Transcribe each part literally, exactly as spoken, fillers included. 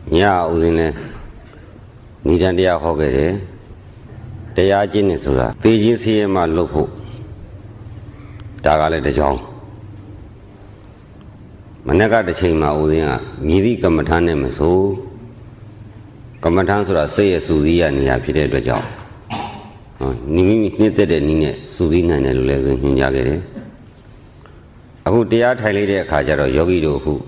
nhà ưu tiên này ni đang đi học cái đấy để ai chỉ nên sửa vì chính sĩ mà lúc phụ đã cái này để chọn mà nếu cái chuyện mà ưu tiên à nghĩ đi cầm thang này mà số cầm thang sửa xây số gì à nhà phía để chọn ni mi ni tết đấy ni này số gì này này lúc này rồi nhà cái đấyအခုတရားထိုင်လိုက်တဲ့အခါကျတော့ယောဂီတို့အခု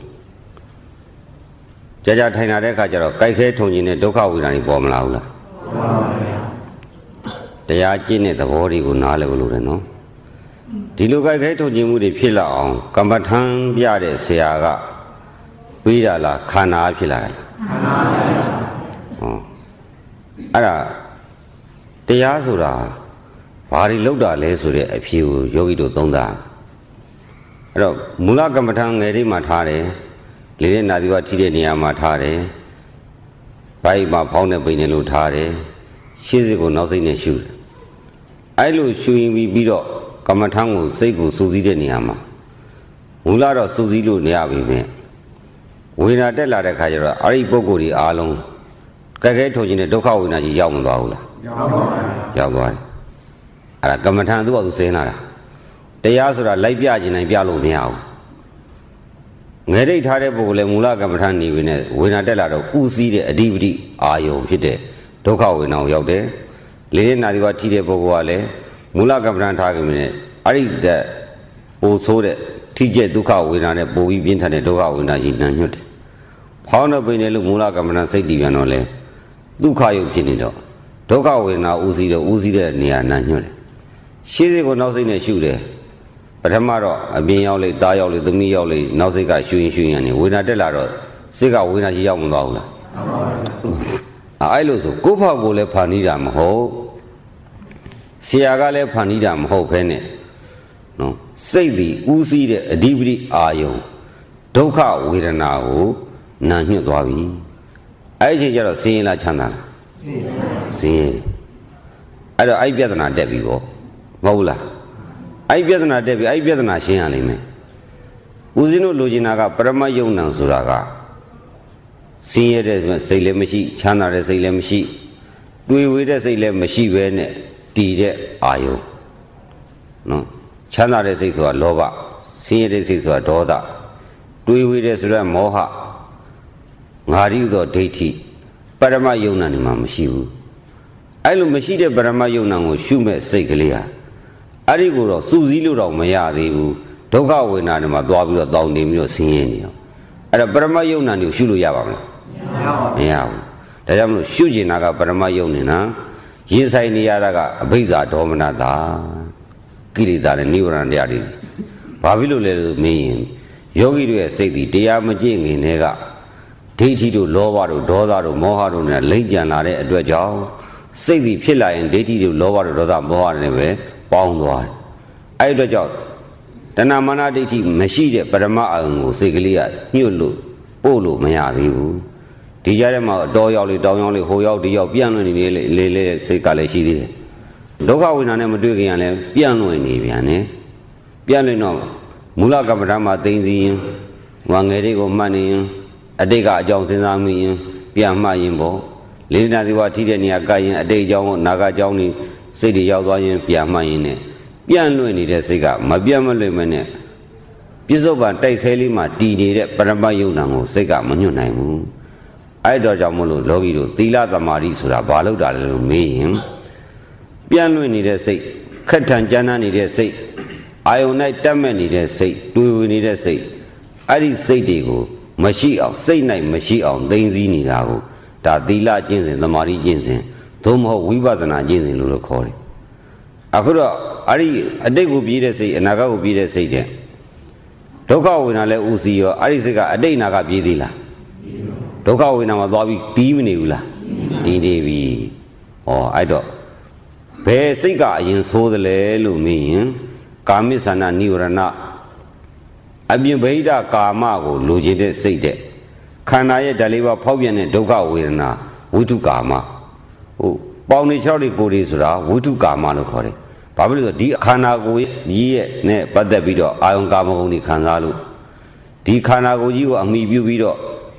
ကြာကြာထိုင်လာတဲ့အခါကျတော့ကြိုက်ခဲထုံခြင်းနဲ့ဒုက္ခဝေဒနာတွေပေါ်မလာဘူးလားပေါ်ပါဗျာတရားကျင့်တဲ့သဘောတွေကိုနားလည်လို့ရတယ်နော်ဒီလိုကြိုက်ခဲထုံခြင်းမှုတွေဖြစ်လာအောင်ကမ္မထံပြတဲ့ဆရာကပြီးတာလားခန္ဓာဖြစ်လာတယ်ခန္ဓာပါဗျာဟောအဲ့ဒါတရားဆိုတာဘာတွေလောက်တာလဲဆိုတဲ့အဖြေကိုယောဂီတို့သုံးတာအဲ့တော့မူလကမ္မထံငယ်လေးမှာထားတယ်လေးတဲ့နာသီဝထိတဲ့နေရာမှာထားတယ်ဘိုက်မှာဖောင်းတဲ့ပိန်နဲ့လို့ထားတယ်ရှေ့စိတ်ကိုနောက်စိတ်နဲ့ရှုတယ်အဲ့လိုရှုရင်ပြီးတော့ကမ္မထံကိုစိတ်ကိုစူးစီးတဲ့နေရာမှာမူလတော့စူးစီးလို့နေရပြီပဲဝေဒနာတက်လာတဲ့ခါကျတော့အဲ့ဒီပုဂ္ဂိုလ်ဒီအားလုံးကြက်ခဲထုံခြင်းနဲ့ဒုက္ခဝေဒနာကြီးရောက်မသွားဘူးလားရောက်ပါဘူးရောက်သွားတယ်အဲ့ဒါကမ္မထံသူ့ဘာသူစင်းလာတာတရားဆိုတာလိုက်ပြခြင်းနိုင်ပြလို့မရဘူးငယ်ဒိတ်ထားတဲ့ပုဂ္ဂိုလ်လည်းမူလကမ္မထနေပြီနဲ့ဝေဒနာတက်လာတော့ဥစည်းတဲ့အဓိပတိအာယုံဖြစ်တဲ့ဒုက္ခဝေဒနာကိုရောက်တယ်လေးလေးနာဒီဝထိတဲ့ပုဂ္ဂိုလ်ကလည်းမူလကမ္မထထားကြပြီနဲ့အဲ့ဒီတဲ့ပိုဆိုးတဲ့ထိကျက်ဒုက္ခဝေဒနာနဲ့ပိုပြီးပြင်းထန်တဲ့ဒုက္ခဝေဒနာကြီးနှံ့ညွတ်တယ်ဖောင်းတော့ပိနေလို့မူလကမ္မထစိတ်တည်ပြန်တော့လဲဒုက္ခယုတ်ဖြစ်နေတော့ဒုက္ခဝေဒနာဥစည်းတော့ဥစည်းတဲ့နေရာနှံ့ညွတ်တယ်ရှေးစိတ်ကိုနောက်စိတ်နဲ့ရှုတယ်ပထမတော့အပြင်ရောက်လေတားရောက်လေသမီးရောက်လေနောက်စိတ်ကရှူရင်ရှူရင်နေဝေဒနာတက်လာတော့စိတ်ကဝေဒနာကြီးရောက်မသွားဘူးလားအဲ့လိုဆိုကိုယ့်ဖောက်ကိုလည်းဖန်နီးတာမဟုတ်ဆရာကလည်းဖန်နီးတာမဟုတ်ဘဲနဲ့နော်စိတ်ဒီဥစည်းတဲ့အဓိပတိအာယုံဒုက္ခဝေဒနာကိုနာညွတ်သွားပြီအဲ့ဒီအချိန်ကျတော့ဆင်းရဲလားချမ်းသာလားဆင်းရဲအဲ့တော့အဲ့ပြဿနာတက်ပြီပေါ့မဟုတ်လားအဲ့ပြဿနာတက်ပြီအဲ့ပြဿနာရှင်းရလိမ့်မယ်ဦးဇင်းတို့လိုချင်တာကပရမတ်ယုံနံဆိုတာကဆင်းရဲတဲ့စိတ်လည်းမရှိချမ်းသာတဲ့စိတ်လည်းမရှိတွေးဝေးတဲ့စိတ်လည်းမရှိပဲနဲ့တည်တဲ့အာယုနော်ချမ်းသာတဲ့စိတ်ဆိုတာလောဘဆင်းရဲတဲ့စိတ်ဆိုတာဒေါသတွေးဝေးတဲ့ဆိုတော့မောဟငါရိဥသောဒိဋ္ဌိပရမတ်ယုံနံဒီမှာမရှိဘူးအဲ့လိုမရှိတဲ့ပရမတ်ယုံနံကိုရှုမဲ့စိတ်ကလေးဟာအဲ့ဒီကိုတော့စူးစီးလို့တော့မရသေးဘူးဒုက္ခဝေဒနာတွေမှာသွားပြီးတော့တောင်းနေပြီးတော့ဆင်းရဲနေအောင်အဲ့ဒါပရမတ်ယုံနာကိုရှုလို့ရပါမလားမရဘူးဒါကြောင့်မလို့ရှုကျင်တာကပရမတ်ယုံနေတာရင်ဆိုင်နေရတာကအဘိဇာဒေါမနတာကိလေသာနဲ့နိဗ္ဗာန်တရားတွေဘာဖြစ်လို့လဲလို့မေးရင်ယောဂီတို့ရဲ့စိတ်ဒီတရားမကျင့်ခင်တည်းကဒိဋ္ဌိတို့လောဘတို့ဒေါသတို့မောဟတို့နဲ့လိမ့်ကြံလာတဲ့အတွက်ကြောင့်စိတ်ဒီဖြစ်လာရင်ဒိဋ္ဌိတို့လောဘတို့ဒေါသမောဟတွေနဲ့ပဲပေါင်းသွားတယ်အဲ့ဒီတော့ကြောင့်တဏမာနဒိဋ္ဌိမရှိတဲ့ပရမအယုံကိုစိတ်ကလေးကညှို့လို့ပို့လို့မရသေးဘူးဒီကြားထဲမှာတော်ရောက်လေတောင်းရောက်လေဟိုရောက်ဒီရောက်ပြန့်လွင့်နေလေလေလေစိတ်ကလည်းရှိသေးတယ်ဒုက္ခဝေဒနာနဲ့မတွေ့ခင်ကလည်းပြန့်လွင့်နေပြန်တယ်ပြန့်လွင့်တော့မူလကမ္မဋ္ဌာန်းမှာသိသိရင်ဝါငယ်တွေကိုမှတ်နေရင်အတိတ်ကအကြောင်းစဉ်းစားမိရင်ပြန်မှတ်ရင်ပေါ့လေးနာသီဝထိတဲ့နေရာကရင်အတိတ်အကြောင်းကိုနာကအကြောင်းนี่စိတ်တွေရောက်သွားရင်ပြန်မှတ်ရင်နဲ့ပြန့်လွင့်နေတဲ့စိတ်ကမပြတ်မလွင့်မနဲ့ပြစ္ဆုတ်ပံတိုက်ဆဲလေးမှာတည်နေတဲ့ပရမတ်ယုံနာကိုစိတ်ကမညွတ်နိုင်ဘူးအဲ့တော့ကြောင့်မလို့လောကီတို့သီလသမာဓိဆိုတာဘာလို့တာလဲလို့မေးရင်ပြန့်လွင့်နေတဲ့စိတ်ခက်ထန်ကြမ်းတမ်းနေတဲ့စိတ်အာယုန်၌တက်မဲ့နေတဲ့စိတ်တွေးဝေနေတဲ့စိတ်အဲ့ဒီစိတ်တွေကိုမရှိအောင်စိတ်၌မရှိအောင်သိသိနေတာကိုဒါသီလကျင့်စဉ်သမာဓိကျင့်စဉ်သို့မဟုတ်ဝိပဿနာကျင့်စဉ်လို့လည်းခေါ်တယ်အခုတော့အဲ့ဒီအတိတ်ကိုပြေးတဲ့စိတ်အနာဂတ်ကိုပြေးတဲ့စိတ်တဲ့ဒုက္ခဝေဒနာလည်းဥစီရောအဲ့ဒီစိတ်ကအတိတ်အနာဂတ်ပြေးသေးလားဒုက္ခဝေဒနာမှာသွားပြီးတီးမနေဘူးလားတီးနေပြီဩအဲ့တော့ဘယ်စိတ်ကအရင်ဆိုးသလဲလို့မေးရင်ကာမိသနာနိဝရဏအပြင်ဗိဒကာမကိုလိုချင်တဲ့စိတ်တဲ့ခန္ဓာရဲ့ဓာတ်လေးပါဖောက်ပြန်တဲ့ဒုက္ခဝေဒနာဝိတုကာမဟိုပေါင်နေ၆လေးကိုယ်လေးဆိုတာဝိတုကာမလို့ခေါ်တယ်ဘာဖြစ်လို့လဲဆိုဒီခန္ဓာကိုယ်ကြီးရဲ့နဲ့ပတ်သက်ပြီးတော့အာယုံကာမဂုဏ်တွေခံစားလို့ဒီခန္ဓာကိုယ်ကြီးကိုအမိပြုပြီးတော့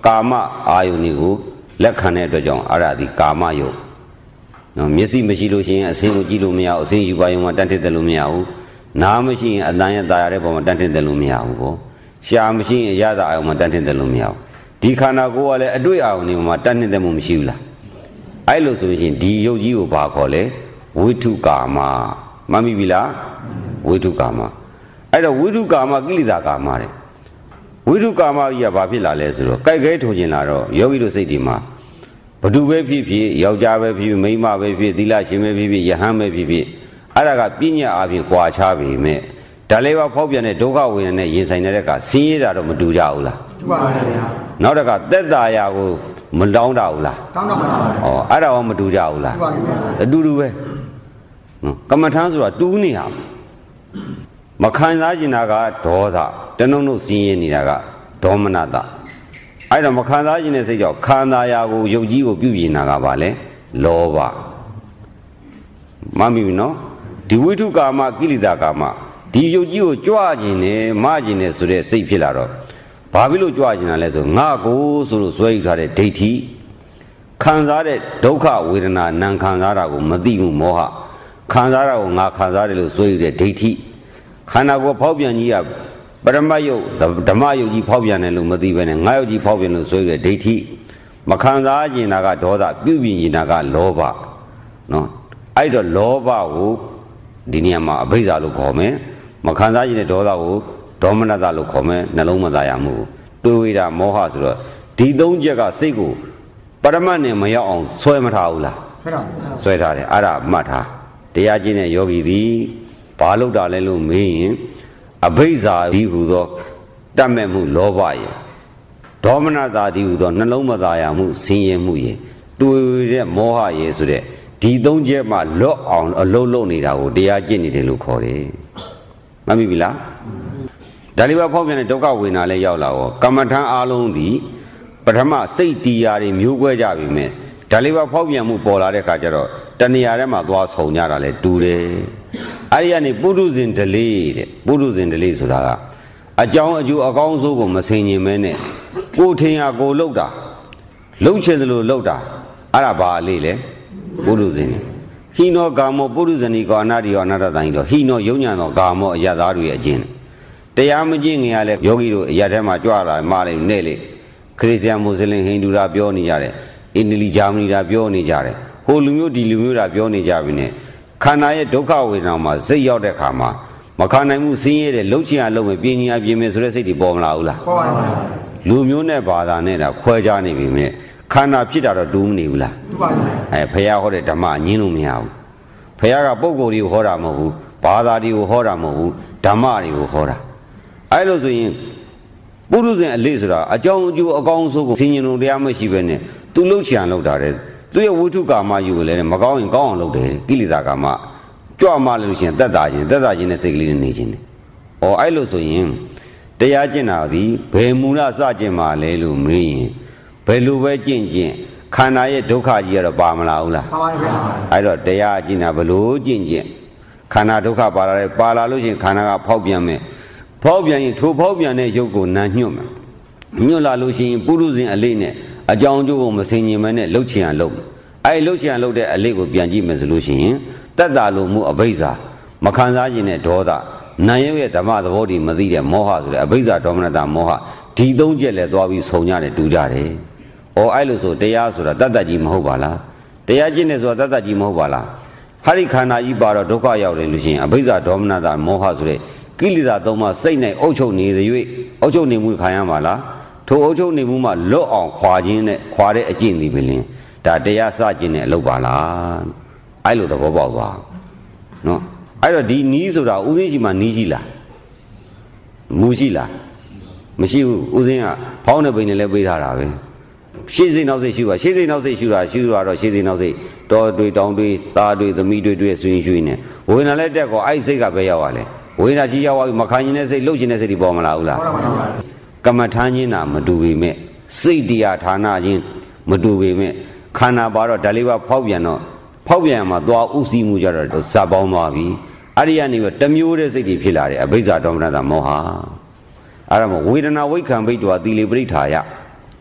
ကာမအာယုန်ကိုလက်ခံတဲ့အတွက်ကြောင့်အဲ့ဒါဒီကာမယုတ်နော်မျက်စိမရှိလို့ရှိရင်အစင်းကိုကြည့်လို့မရဘူးအစင်းယူပါရင်မှတန်းထစ်တယ်လို့မရဘူးနားမရှိရင်အတန်ရတာရတဲ့ပုံမှာတန်းထစ်တယ်လို့မရဘူးပေါ့ရှားမရှိရင်အရသာအာယုန်မှာတန်းထစ်တယ်လို့မရဘူးဒီခန္ဓာကိုယ်ကလည်းအတွေ့အာယုန်တွေမှာတန်းထစ်တယ်မှုမရှိဘူးလားအဲ့လိုဆိုရင်ဒီယုတ်ကြီးကိုဘာခေါ်လဲဝိထုကာမမှတ်မိပြီလားဝိထုကာမအဲ့တော့ဝိထုကာမကိလေသာကာမတဲ့ဝိထုကာမကြီးကဘာဖြစ်လာလဲဆိုတော့ကြိုက်ခဲထုံကျင်လာတော့ယောဂီတို့စိတ်ဒီမှာဘသူပဲဖြစ်ဖြစ်ယောက်ျားပဲဖြစ်ဖြစ်မိန်းမပဲဖြစ်သီလရှင်ပဲဖြစ်ဖြစ်ယဟန်ပဲဖြစ်ဖြစ်အဲ့ဒါကပြည့်ညတ်အပြင်ကွာခြားပြီမဲ့ဒါလေးပါဖောက်ပြန်တဲ့ဒုက္ခဝေဒနာနဲ့ရင်ဆိုင်တဲ့ကဆင်းရဲတာတော့မတူကြဘူးလားတူပါပါဗျာနောက်တစ်ခါသက်သာရာကိုမတောင်းတာဘူးလားတောင်းတော့မတောင်းပါဘူးဩအဲ့ဒါရောမတူကြဘူးလားတူပါပါဗျာအတူတူပဲနော်ကမ္မထမ်းဆိုတာတူးနေရမခံစားကျင်တာကဒေါသတနှုံနှုတ်ဆင်းရဲနေတာကဒေါမနတအဲ့တော့မခံစားခြင်းတဲ့စိတ်ကြောင့်ခန္ဓာရာကိုယုတ်ကြီးကိုပြုပြင်တာကဘာလဲလောဘမှတ်မိပြီနော်ဒီဝိထုကာမကိလေသာကာမဒီယုတ်ကြီးကိုကြွခြင်းနဲ့မခြင်းနဲ့ဆိုတဲ့စိတ်ဖြစ်လာတော့ဘာဖြစ်လို့ကြွခြင်းလဲဆိုငါကိုဆိုလို့ဇွဲယူထားတဲ့ဒိဋ္ဌိခံစားတဲ့ဒုက္ခဝေဒနာနာခံစားတာကိုမသိဘူးမောဟခံစားတာကိုငါခံစားတယ်လို့ဇွဲယူတဲ့ဒိဋ္ဌိခန္ဓာကိုယ်ဖောက်ပြန်ကြီးကပရမတ်ယုတ်ဓမ္မယုတ်ကြီးဖောက်ပြန်တယ်လို့မသိဘဲနဲ့ငါယုတ်ကြီးဖောက်ပြန်လို့ဆိုရတဲ့ဒိဋ္ဌိမခံစားကျင်တာကဒေါသပြုပြင်ကျင်တာကလောဘနော်အဲ့တော့လောဘကိုဒီနေရာမှာအဘိဇ္ဇာလို့ခေါ်မယ်မခံစားကျင်တဲ့ဒေါသကိုဒေါမနတလို့ခေါ်မယ်နှလုံးမသားရမှုတွေးဝေတာမောဟဆိုတော့ဒီသုံးချက်ကစိတ်ကိုပရမတ်နဲ့မရောက်အောင်ဆွဲမထားဘူးလားဆွဲထားတယ်အဲ့ဒါမှတ်ထားတရားကျင့်တဲ့ယောဂီသည်ဘာလို့တာလဲလို့မေးရင်အဘိဇ္ဇာဒီဟူသောတတ်မဲ့မှုလောဘရဲ့ဒေါမနတာဒီဟူသောနှလုံးမသားရမှုဆင်းရဲမှုရဲ့တွေ့တဲ့မောဟရဲ့ဆိုတဲ့ဒီသုံးချက်မှလွတ်အောင်အလုံးလုံးနေတာကိုတရားကျင့်နေတယ်လို့ခေါ်တယ်မှတ်မိပြီလားဒါလေးပါဖောက်ပြန်တဲ့ဒုက္ခဝေဒနာလည်းရောက်လာရောကမ္မထံအားလုံးဒီပထမစိတ်တရားတွေမျိုးကွဲကြပြီမဲ့ဒါလေးပါဖောက်ပြန်မှုပေါ်လာတဲ့ခါကျတော့တဏှာထဲမှာသွားဆုံကြတာလဲတူတယ်အဲ့ဒီကနေပုထုဇဉ်ဒလေးတဲ့ပုထုဇဉ်ဒလေးဆိုတာကအကြောင်းအကျိုးအကောင်းဆုံးကိုမဆင်ញင်မဲနဲ့ကိုထင်ရကိုလှုပ်တာလှုပ်ချင်သလိုလှုပ်တာအဲ့ဒါဘာလေးလဲပုထုဇဉ်ဟိနောကာမောပုထုဇဏီကောအနာတိယောအနာတတန်ဟိနောဟိနောယုံညာသောကာမောအယသားတွေအကျင့်တရားမကျင့်ငင်ရလဲယောဂီတို့အရထဲမှာကြွလာမှလည်းနဲ့လေခရစ်ယာန်မွတ်စလင်ဟိန္ဒူရာပြောနေကြတယ်အင်ဒလီဂျာမနီရာပြောနေကြတယ်ဟိုလူမျိုးဒီလူမျိုးရာပြောနေကြပြီနဲ့ခန္ဓာရဲ့ဒုက္ခဝေဒနာမှာစိတ်ရောက်တဲ့ခါမှာမခံနိုင်မှုဆင်းရဲတဲ့လှုပ်ချင်အောင်လုပ်မယ်ပြင်းညာပြင်းမယ်ဆိုတဲ့စိတ်တွေပေါ်မလာဘူးလားပေါ်ပါဘူးလူမျိုးနဲ့ဘာသာနဲ့တာခွဲခြားနေပြီမြဲခန္ဓာဖြစ်တာတော့တူးမနေဘူးလားတူပါဘူးအဲဖះဟောတဲ့ဓမ္မညင်းလို့မရဘူးဖះကပုဂ္ဂိုလ်တွေကိုဟောတာမဟုတ်ဘူးဘာသာတွေကိုဟောတာမဟုတ်ဘူးဓမ္မတွေကိုဟောတာအဲလိုဆိုရင်ပုရုဇဉ်အလေးဆိုတာအကြောင်းအကျိုးအကောင်းဆုံးကိုဆင်ញင်လို့တရားမရှိပဲနဲ့သူလှုပ်ချင်အောင်လုပ်တာတဲ့သူရဲ့ဝိထုကာမယူကိုလည်းမကောင်းရင်ကောင်းအောင်လုပ်တယ်ကိလေသာကာမကြွမှလို့ရှိရင်သက်သာခြင်းသက်သာခြင်းနဲ့စိတ်ကလေးနဲ့နေခြင်းတယ်။ဩအဲ့လိုဆိုရင်တရားကျင့်တာဒီဘယ်မူလစကျင့်မှာလဲလို့မေးရင်ဘယ်လိုပဲကျင့်ကျင့်ခန္ဓာရဲ့ဒုက္ခကြီးကတော့ပါမလားဘူးလား။ပါပါဗျာ။အဲ့တော့တရားကျင့်တာဘယ်လိုကျင့်ကျင့်ခန္ဓာဒုက္ခပါလာတယ်ပါလာလို့ရှိရင်ခန္ဓာကဖောက်ပြန်မယ်ဖောက်ပြန်ရင်ထိုဖောက်ပြန်တဲ့ရုပ်ကိုနာညွတ်မယ်ညွတ်လာလို့ရှိရင်ပုရုဇဉ်အလေးနဲ့အကြောင်းအကျိုးကိုမစင်ញင်မဲနဲ့လှုပ်ချင်အောင်လုပ်အဲ့လှုပ်ချင်အောင်လုပ်တဲ့အလေးကိုပြန်ကြည့်မယ်ဆိုလို့ရှိရင်တတ္တလိုမှုအဘိဇ္ဇာမခံစားခြင်းနဲ့ဒေါသနာယုရဲ့ဓမ္မသဘောတည်းမသိတဲ့မောဟဆိုတဲ့အဘိဇ္ဇာဒေါမနတမောဟဒီသုံးချက်လည်းသွားပြီးဆုံကြတယ်တူကြတယ်။ဩအဲ့လိုဆိုတရားဆိုတာတတ္တကြီးမဟုတ်ပါလား။တရားကျင့်နေဆိုတာတတ္တကြီးမဟုတ်ပါလား။ဟာဒီခန္ဓာကြီးပါတော့ဒုက္ခရောက်တယ်လို့ရှိရင်အဘိဇ္ဇာဒေါမနတမောဟဆိုတဲ့ကိလေသာသုံးပါးစိတ်နဲ့အုပ်ချုပ်နေတဲ့၍အုပ်ချုပ်နေမှုခံရမှာလား။ထိုအုပ်ချုပ်နေမှုမှလွတ်အောင်ခွာခြင်းနဲ့ခွာတဲ့အကျင့်ဒီပဲလင်းဒါတရားစကျင့်တဲ့အလုပ်ပါလားအဲ့လိုသဘောပေါက်သွားနော်အဲ့တော့ဒီနီးဆိုတာဥသိရှိမှနီးရှိလားမူရှိလားမရှိဘူးဥသိကဖောင်းတဲ့ပိန်နဲ့လည်းပေးထားတာပဲရှေ့စိတ်နောက်စိတ်ရှုပါရှေ့စိတ်နောက်စိတ်ရှုတာရှုတာတော့ရှေ့စိတ်နောက်စိတ်တော်တွေတောင်တွေသားတွေသမီးတွေတွေဆွေးရွှေ့နေဝေဒနာလည်းတက်ကောအဲ့စိတ်ကပဲရောက်ရလဲဝေဒနာကြီးရောက်သွားပြီမခံရင်တဲ့စိတ်လှုပ်ခြင်းတဲ့စိတ်ဒီပေါ်မလာဘူးလားကမ္မထမ်းခြင်းတာမတူပေမဲ့စိတ်တရားဌာနချင်းမတူပေမဲ့ခန္ဓာပါတော့ဒါလေးပါဖောက်ပြန်တော့ဖောက်ပြန်မှာသွားဥစည်းမှုကြတော့ဇာပေါင်းသွားပြီအဲ့ဒီကနေတမျိုးတဲ့စိတ်တွေဖြစ်လာတယ်အဘိဇ္ဇာဒေါမနတမောဟအဲ့ဒါမို့ဝေဒနာဝိခံဘိတ္တဝသီလေပရိဋ္ဌာယ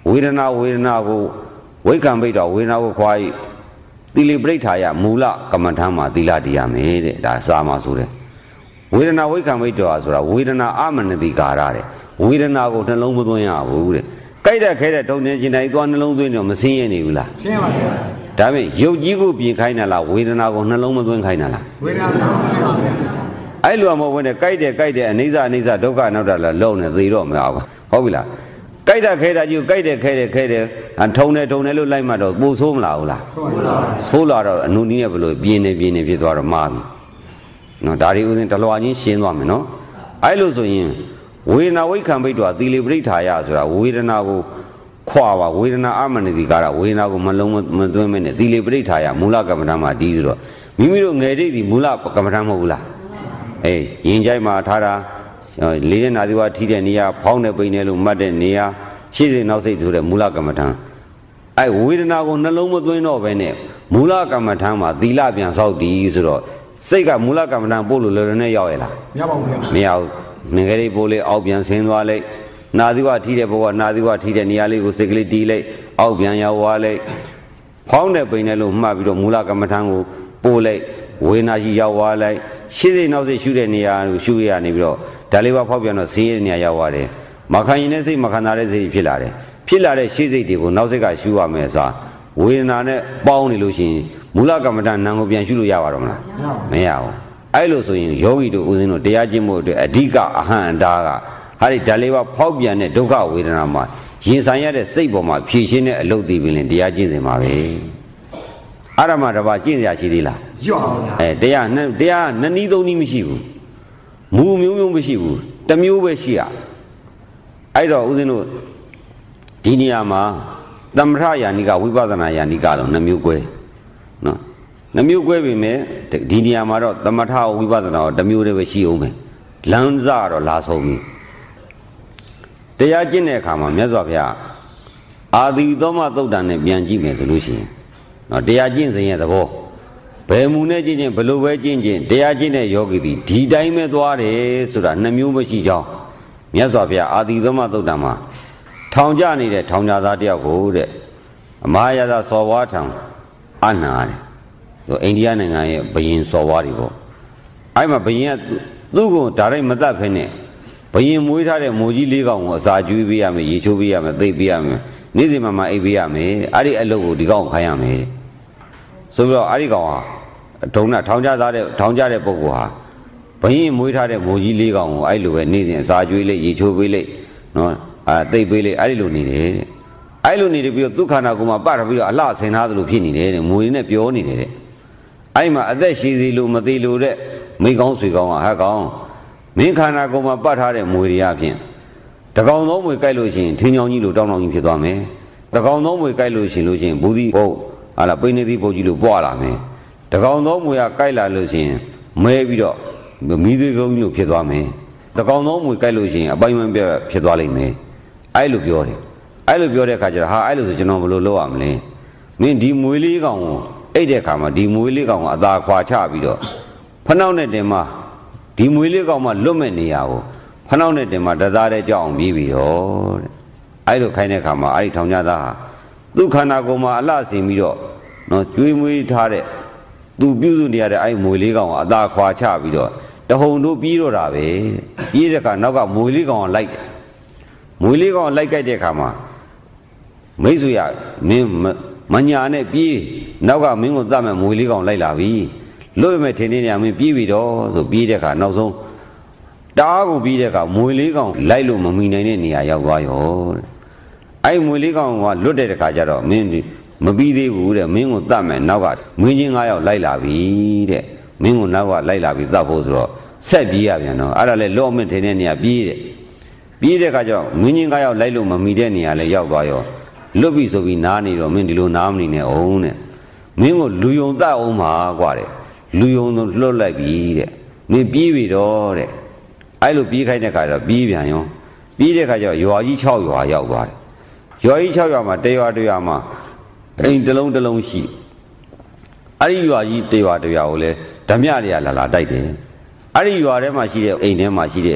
ဝေဒနာဝေဒနာကိုဝိက္ခံပိတ်တော်ဝေဒနာကိုခွာ၍သီလပရိဋ္ဌာယမူလကမ္မထမ်းမှာသီလတရားမယ်တဲ့ဒါစာမှာဆိုတယ်ဝေဒနာဝိက္ခံပိတ်တော်ဆိုတာဝေဒနာအမနတိကာရတဲ့ဝေဒနာကိုနှလုံးမသွင်းရဘူးတဲ့ကြိုက်တဲ့ခဲတဲ့တုံနေကျင်တိုင်းသွားနှလုံးသွင်းတော့မစင်းရနေဘူးလားရှင်းပါဗျာဒါပေမဲ့ရုပ်ကြီးကိုပြင်ခိုင်းတာလားဝေဒနာကိုနှလုံးမသွင်းခိုင်းတာလားဝေဒနာနှလုံးသွင်းပါဗျာအဲ့လိုမဟုတ်ဘူးနဲ့ကြိုက်တဲ့ကြိုက်တဲ့အနိစ္စအနိစ္စဒုက္ခနောက်တာလားလုံးနေသေတော့မရဘူးဟုတ်ပြီလားကြိုက်တာခဲတာကြီးကိုကြိုက်တယ်ခဲတယ်ခဲတယ်ထုံတယ်ထုံတယ်လို့လိုက်မှတော့ပိုဆိုးမလားဘူးလားဆိုးလာတော့အနုနည်းနဲ့ဘလို့ပြင်းနေပြင်းနေဖြစ်သွားတော့မှားပြီနော်ဒါတွေဥစဉ်တလွာချင်းရှင်းသွားမယ်နော်အဲ့လိုဆိုရင်ဝေဒနာဝိခံပိတ်တော်သီလပရိဋ္ဌာယဆိုတာဝေဒနာကိုခွာပါဝေဒနာအမနတိကာရဝေဒနာကိုမလုံးမသွင်းမနဲ့သီလပရိဋ္ဌာယမူလကမ္မဋ္ဌာန်းမှာတီးဆိုတော့မိမိတို့ငယ်တိတ်ဒီမူလကမ္မဋ္ဌာန်းမဟုတ်ဘူးလားအေးရင်ကြိုက်မှာထားတာလေးတဲ့နာသီဝထိတဲ့နေရာဖောင်းတဲ့ပိန်တယ်လို့မှတ်တဲ့နေရာရှေ့စိတ်နောက်စိတ်ဆိုတဲ့မူလကမ္မဋ္ဌာန်းအဲဝေဒနာကိုနှလုံးမသွင်းတော့ဘဲနဲ့မူလကမ္မဋ္ဌာန်းမှာသီလပြန်ဆောက်တည်ဆိုတော့စိတ်ကမူလကမ္မဋ္ဌာန်းပို့လို့လည်းနဲ့ရောက်ရလားမရပါဘူးမရဘူးငငယ်လေးပို့လေးအောက်ပြန်ဆင်းသွားလိုက်နာသီဝထိတဲ့ဘဝနာသီဝထိတဲ့နေရာလေးကိုစိတ်ကလေးတီးလိုက်အောက်ပြန်ရောက်သွားလိုက်ဖောင်းတဲ့ပိန်တယ်လို့မှတ်ပြီးတော့မူလကမ္မဋ္ဌာန်းကိုပို့လိုက်ဝေနာကြီးရောက်သွားလိုက်ရှေ့စိတ်နောက်စိတ်ရှုတဲ့နေရာကိုရှုရနေပြီးတော့ဒါလေးပါဖောက်ပြန်တော့ဈေးရတဲ့နေရာရောက်သွားတယ်မခံရင်တဲ့စိတ်မခံတာတဲ့စိတ်ဖြစ်လာတယ်ဖြစ်လာတဲ့ရှေ့စိတ်တွေကိုနောက်စိတ်ကရှုရမယ်ဆိုဝေဒနာနဲ့ပေါင်းနေလို့ရှိရင်မူလကမ္မဋ္ဌာန်းနာကိုပြန်ရှုလို့ရပါတော့မလားမရဘူးအဲ့လိုဆိုရင်ယောဂီတို့ဦးဇင်းတို့တရားကျင့်ဖို့အတွက်အဓိကအဟံအတားကဟာဒီဓာလေးပါဖောက်ပြန်တဲ့ဒုက္ခဝေဒနာမှာရင်ဆိုင်ရတဲ့စိတ်ပေါ်မှာဖြည့်ရှင်းတဲ့အလုပ်တည်ပြီးရင်တရားကျင့်စဉ်ပါပဲအရမတပါကျင့်စရာရှိသေးလားရောပါဗျာအဲတရားနဲ့တရားနှစ်နည်းသုံးနည်းမရှိဘူးမူမျိုးမျိုးမရှိဘူးတစ်မျိုးပဲရှိရအဲ့တော့ဦးဇင်းတို့ဒီနေရာမှာသမထယာနိကဝိပဿနာယာနိကတော့နှစ်မျိုး꿰နော်နှစ်မျိုး꿰ပြီမဲ့ဒီနေရာမှာတော့သမထဝိပဿနာတော့တစ်မျိုးတည်းပဲရှိအောင်ပဲလမ်းစားတော့လာဆုံးပြီတရားကျင့်တဲ့အခါမှာမြတ်စွာဘုရားအာသီသောမသုတ်တန်နဲ့ပြန်ကြည့်မယ်ဆိုလို့ရှိရင်နော်တရားကျင့်စဉ်ရဲ့သဘောဘယ်မူနဲ့ကျင့်ခြင်းဘလို့ပဲကျင့်ခြင်းတရားကျင့်တဲ့ယောဂီဒီဒီတိုင်းပဲသွားတယ်ဆိုတာနှစ်မျိုးမရှိကြောင်းမြတ်စွာဘုရားအာသီသောမသုတ်တန်မှာထောင်ကြနေတဲ့ထောင်ကြသားတယောက်ကိုတဲ့အမဟာယသစော်ဝါထံအနာတယ်ဆိုအိန္ဒိယနိုင်ငံရဲ့ဘယင်စော်ဝါတွေပေါ့အဲ့မှာဘယင်ကသူ့ကိုဒါတိုင်းမတတ်ဖ ೇನೆ ဘယင်မွေးထားတဲ့မိုးကြီးလေးကောင်ကိုအစာကျွေးပေးရမယ်ရေချိုးပေးရမယ်သိပ်ပေးရမယ်နေ့စဉ်မှမှအိပ်ပေးရမယ်အဲ့ဒီအလုပ်ကိုဒီကောင်ခိုင်းရမယ်ဆိုပြီးတော့အဲ့ဒီကောင်ဟာဒုံနာထောင်ကြသားတဲ့ထောင်ကြတဲ့ပုဂ္ဂိုလ်ဟာဘယင်မွေးထားတဲ့မိုးကြီးလေးကောင်ကိုအဲ့လိုပဲနေ့စဉ်အစာကျွေးလိုက်ရေချိုးပေးလိုက်နော်အာသိပ်ပေးလိုက်အဲ့ဒီလိုနေတယ်တဲ့အဲ့လိုနေတယ်ပြီးတော့ဒုက္ခနာကိုမှပတ်ပြီးတော့အလှဆင်ထားသလိုဖြစ်နေတယ်တဲ့မွေနဲ့ပြောနေတယ်တဲ့အဲ့မှာအသက်ရှည်စီလို့မသေးလို့တဲ့မိကောင်းဆွေကောင်းကဟာကောင်မင်းခန္ဓာကိုယ်မှာပတ်ထားတဲ့မွေတွေအပြင်တကောင်သောမွေကြိုက်လို့ရှိရင်ထင်းချောင်းကြီးလို့တောင်းတောင်းကြီးဖြစ်သွားမယ်တကောင်သောမွေကြိုက်လို့ရှိရင်လို့ရှိရင်ဘူးဒီဘုတ်ဟာလားပိနေသီးဘုတ်ကြီးလို့ပွားလာမယ်တကောင်သောမွေကကြိုက်လာလို့ရှိရင်မဲပြီးတော့မီးသွေးကုန်းကြီးလို့ဖြစ်သွားမယ်တကောင်သောမွေကြိုက်လို့ရှိရင်အပိုင်ဝန်းပြဖြစ်သွားလိမ့်မယ်အဲ့လိုပြောတယ်အဲ့လိုပြောတဲ့အခါကျတော့ဟာအဲ့လိုဆိုကျွန်တော်ဘယ်လိုလုပ်ရမလဲမင်းဒီမွေလေးကောင်ကိုအိတ်တဲ့အခါမှာဒီမွေလေးကောင်ကိုအသာခွာချပြီးတော့ဖနှောက်နဲ့တင်မှာဒီမွေလေးကောင်မှလွတ်မဲ့နေရကိုဖနှောက်နဲ့တင်မှာတသားတဲ့ကြောက်အောင်ပြီးပြီးတော့တဲ့အဲ့လိုခိုင်းတဲ့အခါမှာအဲ့ဒီထောင်ကြသားဟာသူ့ခန္ဓာကိုယ်မှာအလှဆင်ပြီးတော့နော်ကျွေးမွေးထားတဲ့သူပြုစုနေရတဲ့အဲ့မွေလေးကောင်ကိုအသာခွာချပြီးတော့တဟုန်တို့ပြီးတော့တာပဲပြီးတဲ့အခါနောက်ကမွေလေးကောင်ကိုလိုက်တယ်မွေလေးကောင်လိုက်ကြိုက်တဲ့အခါမှာမိတ်ဆွေရမင်းမညာနဲ့ပြေးနောက်ကမင်းကိုသတ်မဲ့မွေလေးကောင်လိုက်လာပြီလွတ်မဲ့ထင်းထင်းနေမင်းပြေးပြီတော့ဆိုပြေးတဲ့အခါနောက်ဆုံးတားကိုပြေးတဲ့အခါမွေလေးကောင်လိုက်လို့မမီနိုင်တဲ့နေရာရောက်သွားရောတဲ့အဲ့မွေလေးကောင်ကလွတ်တဲ့အခါကျတော့မင်းမပြီးသေးဘူးတဲ့မင်းကိုသတ်မဲ့နောက်ကမင်းချင်း၅ယောက်လိုက်လာပြီတဲ့မင်းကိုနောက်ကလိုက်လာပြီသတ်ဖို့ဆိုတော့ဆက်ပြေးရပြန်တော့အဲ့ဒါလေလော့မဲ့ထင်းတဲ့နေရာပြေးတဲ့ပြေးတဲ့အခါကျတော့မင်းချင်း၅ယောက်လိုက်လို့မမီတဲ့နေရာလဲရောက်သွားရောလွတ်ပြီဆိုပြီးနားနေတော့မင်းဒီလိုနားမနေနဲ့အောင်တဲ့မင်းကိုလူယုံတတ်အောင်ပါကွာတဲ့လူယုံတော့လွတ်လိုက်ပြီတဲ့မင်းပြေးပြီတော့တဲ့အဲ့လိုပြေးခိုင်းတဲ့ခါကျတော့ပြေးပြန်ရောပြေးတဲ့ခါကျတော့ရွာကြီး၆ရွာရောက်သွားတယ်ရွာကြီး၆ရွာမှာတရွာတရွာမှာအိမ်တစ်လုံးတစ်လုံးရှိအဲ့ဒီရွာကြီးတရွာတရွာကိုလဲဓမြတွေကလာလာတိုက်တယ်အဲ့ဒီရွာထဲမှာရှိတဲ့အိမ်ထဲမှာရှိတဲ့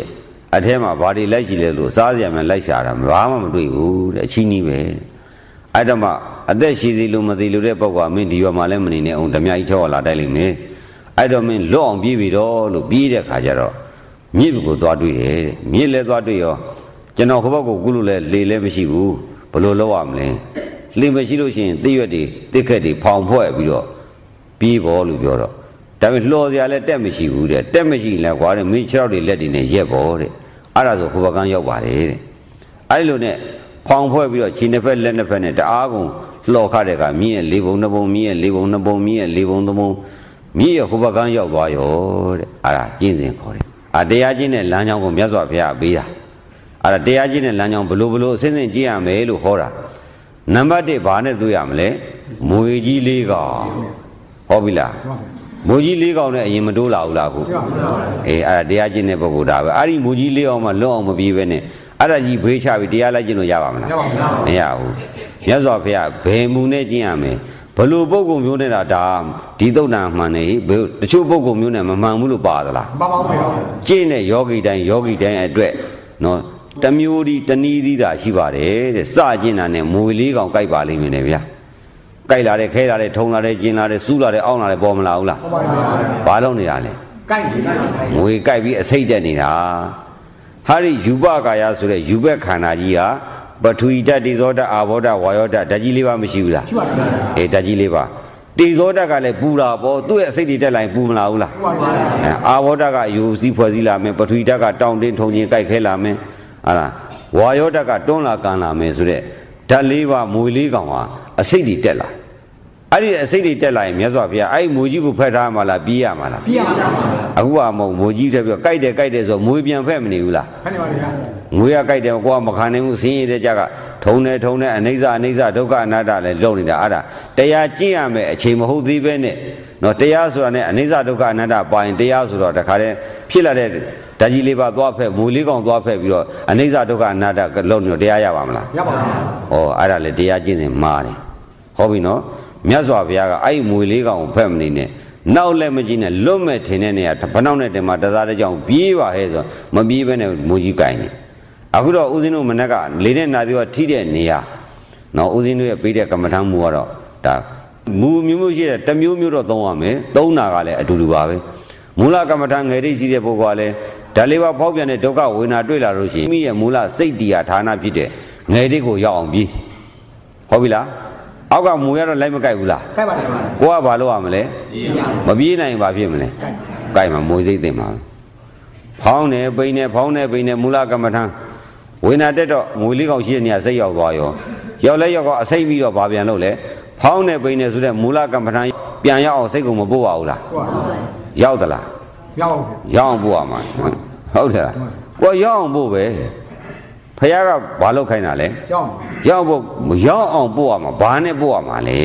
အထဲမှာဘာတွေလိုက်ကြည့်လဲလို့စားစရာမှလိုက်ရှာတာဘာမှမတွေ့ဘူးတဲ့အချင်းကြီးပဲအဲ့တော့မှအသက်ရှိစီလို့မသိလို့တဲ့ပုဂ္ဂိုလ်ကမင်းဒီရွာမှာလည်းမနေနဲ့အောင်ဓမြကြီးထောက်လာတိုက်လိမ့်မယ်အဲ့တော့မင်းလွတ်အောင်ပြေးပြီတော့လို့ပြေးတဲ့ခါကျတော့မြစ်ကိုသွားတွေ့တယ်တဲ့မြစ်လည်းသွားတွေ့ရောကျွန်တော်ခဘက်ကိုကုလို့လည်းလေလည်းမရှိဘူးဘယ်လိုလုပ်ရမလဲလေမရှိလို့ရှိရင်တိရွက်တွေတိခက်တွေဖောင်ဖွဲ့ပြီးတော့ပြေးပေါ်လို့ပြောတော့ဒါပေမဲ့လှော်စရာလည်းတက်မရှိဘူးတဲ့တက်မရှိရင်လည်းကွာတဲ့မင်းခြေထောက်တွေလက်တွေနဲ့ရက်ပေါ်တဲ့အဲ့ဒါဆိုခဘကန်းရောက်ပါတယ်တဲ့အဲ့လိုနဲ့ဖောင်ဖွဲ့ပြီးတော့ခြေနှစ်ဖက်လက်နှစ်ဖက်နဲ့တအားကုန်လှော်ခတဲ့ကမြင်းရဲ့လေးပုံနှစ်ပုံမြင်းရဲ့လေးပုံနှစ်ပုံမြင်းရဲ့လေးပုံသုံးပုံမြင်းရဲ့ခဘကန်းရောက်သွားရောတဲ့အဲ့ဒါကျင့်စဉ်ခေါ်တယ်အတရားချင်းတဲ့လမ်းကြောင်းကိုမြတ်စွာဘုရားပေးတာအဲ့ဒါတရားချင်းတဲ့လမ်းကြောင်းဘလို့ဘလို့အစဉ်စဉ်ကြည့်ရမယ်လို့ဟောတာနံပါတ်တစ်ဘာနဲ့တွေ့ရမလဲမွေကြီးလေးကောင်ဟောပြီလားမူကြီးလေးကောင်နဲ့အရင်မတိုးလာဘူးလားခုအေးအဲ့ဒါတရားကျင့်တဲ့ပုဂ္ဂိုလ်ဒါပဲအဲ့ဒီမူကြီးလေးကောင်မှလွတ်အောင်မပြေးပဲနဲ့အဲ့ဒါကြီးဘေးချပြီးတရားလိုက်ကျင့်လို့ရပါမလားမရဘူးမြတ်စွာဘုရားဘယ်မူနဲ့ကျင့်ရမယ်ဘလို့ပုဂ္ဂိုလ်မျိုးနဲ့တာဒါဒီသုတ်တံမှန်နေဘယ်တချို့ပုဂ္ဂိုလ်မျိုးနဲ့မမှန်ဘူးလို့ပါသလားမပါဘူးဗျာကျင့်တဲ့ယောဂီတိုင်းယောဂီတိုင်းအတွက်နော်တမျိုးဒီတနည်းသီးတာရှိပါတယ်တဲ့စကျင့်တာနဲ့မူလေးကောင်ကြိုက်ပါလိမ့်မယ်နဲ့ဗျာကြိုက်လာတယ်ခဲလာတယ်ထုံလာတယ်ကျင်လာတယ်စူးလာတယ်အောင်းလာတယ်ပေါ်မလာဘူးလားဘာလို့နေတာလဲကြိုက်နေတာငွေကြိုက်ပြီးအစိတ်တက်နေတာဟာဒီယူပကာယဆိုတဲ့ယူဘက်ခန္ဓာကြီးဟာပထဝီဓာတ်တိဇောဓာတ်အာဘောဓာတ်ဝါယောဓာတ်ဓာတ်ကြီးလေးပါမရှိဘူးလားရှိပါဘူးအေးဓာတ်ကြီးလေးပါတိဇောဓာတ်ကလည်းပူတာပေါ့သူ့ရဲ့အစိတ်တွေတက်လိုက်ပူမလာဘူးလားအဲအာဘောဓာတ်ကယူစည်းဖွဲ့စည်းလာမယ်ပထဝီဓာတ်ကတောင်းတင်းထုံချင်းကြိုက်ခဲလာမယ်ဟာလားဝါယောဓာတ်ကတွန်းလာကန်လာမယ်ဆိုတဲ့ဓာတ်လေးပါမွေလေးကောင်ဟာအစိတ်တွေတက်လာအဲ့ဒီအစိတ်တွေတက်လာရင်မြတ်စွာဘုရားအဲ့ဒီမွေကြီးကိုဖက်ထားမှလားပြေးရမှလားပြေးရပါဘူးအခုကမဟုတ်မွေကြီးတက်ပြီးတော့ကြိုက်တယ်ကြိုက်တယ်ဆိုမွေပြန်ဖက်မနေဘူးလားဖက်နေပါဗျာငွေရကြိုက်တယ်ကိုကမခံနိုင်ဘူးဆင်းရဲတဲ့ကြကထုံတယ်ထုံတယ်အနိစ္စအနိစ္စဒုက္ခအနတ္တလည်းလုံနေတာအဲ့ဒါတရားကျင့်ရမယ်အချိန်မဟုတ်သေးပဲနဲ့နော်တရားဆိုတာနဲ့အနိစ္စဒုက္ခအနတ္တပါရင်တရားဆိုတော့တခါတည်းဖြစ်လာတဲ့ဓာတ်ကြီးလေးပါသွားဖက်မွေလေးကောင်သွားဖက်ပြီးတော့အနိစ္စဒုက္ခအနတ္တလုံနေတော့တရားရပါမလားရပါဘူးဩအဲ့ဒါလေတရားကျင့်ရင်မာတယ်ဟောပြီနော်မြတ်စွာဘုရားကအဲ့ဒီမွေလေးကောင်ကိုဖက်မနေနဲ့နောက်လည်းမကြည့်နဲ့လွတ်မဲ့ထင်တဲ့နေရာဘနောက်နဲ့တင်မှာတစားတဲ့ကြောင့်ပြေးပါဟဲ့ဆိုမပြေးဘဲနဲ့မူကြီးကင်နေအခုတော့ဦးဇင်းတို့မနေ့ကလေးနဲ့နာသီဝထိတဲ့နေရာနော်ဦးဇင်းတို့ရဲ့ပေးတဲ့ကမ္မထမ်းမူကတော့ဒါမူမျိုးမျိုးရှိတဲ့တစ်မျိုးမျိုးတော့သုံးရမယ်သုံးတာကလည်းအတူတူပါပဲမူလကမ္မထမ်းငယ်တိရှိတဲ့ပုဂ္ဂိုလ်ကလည်းဓာလေးပါဖောက်ပြန်တဲ့ဒုက္ခဝေဒနာတွေ့လာလို့ရှိရင်မိရဲ့မူလစိတ်တရားဌာနဖြစ်တဲ့ငယ်တိကိုရောက်အောင်ပြီးဟုတ်ပြီလားအောက်ကမူရတော့လိုက်မကြိုက်ဘူးလားကြိုက်ပါတယ်ကိုကဘာလို့ရမလဲမပြေးနိုင်ဘာဖြစ်မလဲကြိုက်မှာမွေစိတ်သိမ့်မှာဖောင်းနေပိန်နေဖောင်းနေပိန်နေမူလကမ္မထမ်းဝေနာတက်တော့ငွေလေးကောင်ရှိတဲ့နေရာစိတ်ရောက်သွားရောရောက်လဲရောက်တော့အစိမ့်ပြီးတော့ဗာပြန်လို့လေဖောင်းနေပိန်နေဆိုတဲ့မူလကမ္မထမ်းပြန်ရောက်အောင်စိတ်ကိုမပို့ပါဘူးလားရောက်သလားရောက်ရောက်အောင်ပို့ရမှာဟုတ်တယ်လားကိုရောက်အောင်ပို့ပဲဖခင်ကဘာလုပ်ခိုင်းတာလဲရောက်ရောက်ဖို့ရောက်အောင်ပို့ရမှာဘာနဲ့ပို့ရမှာလဲ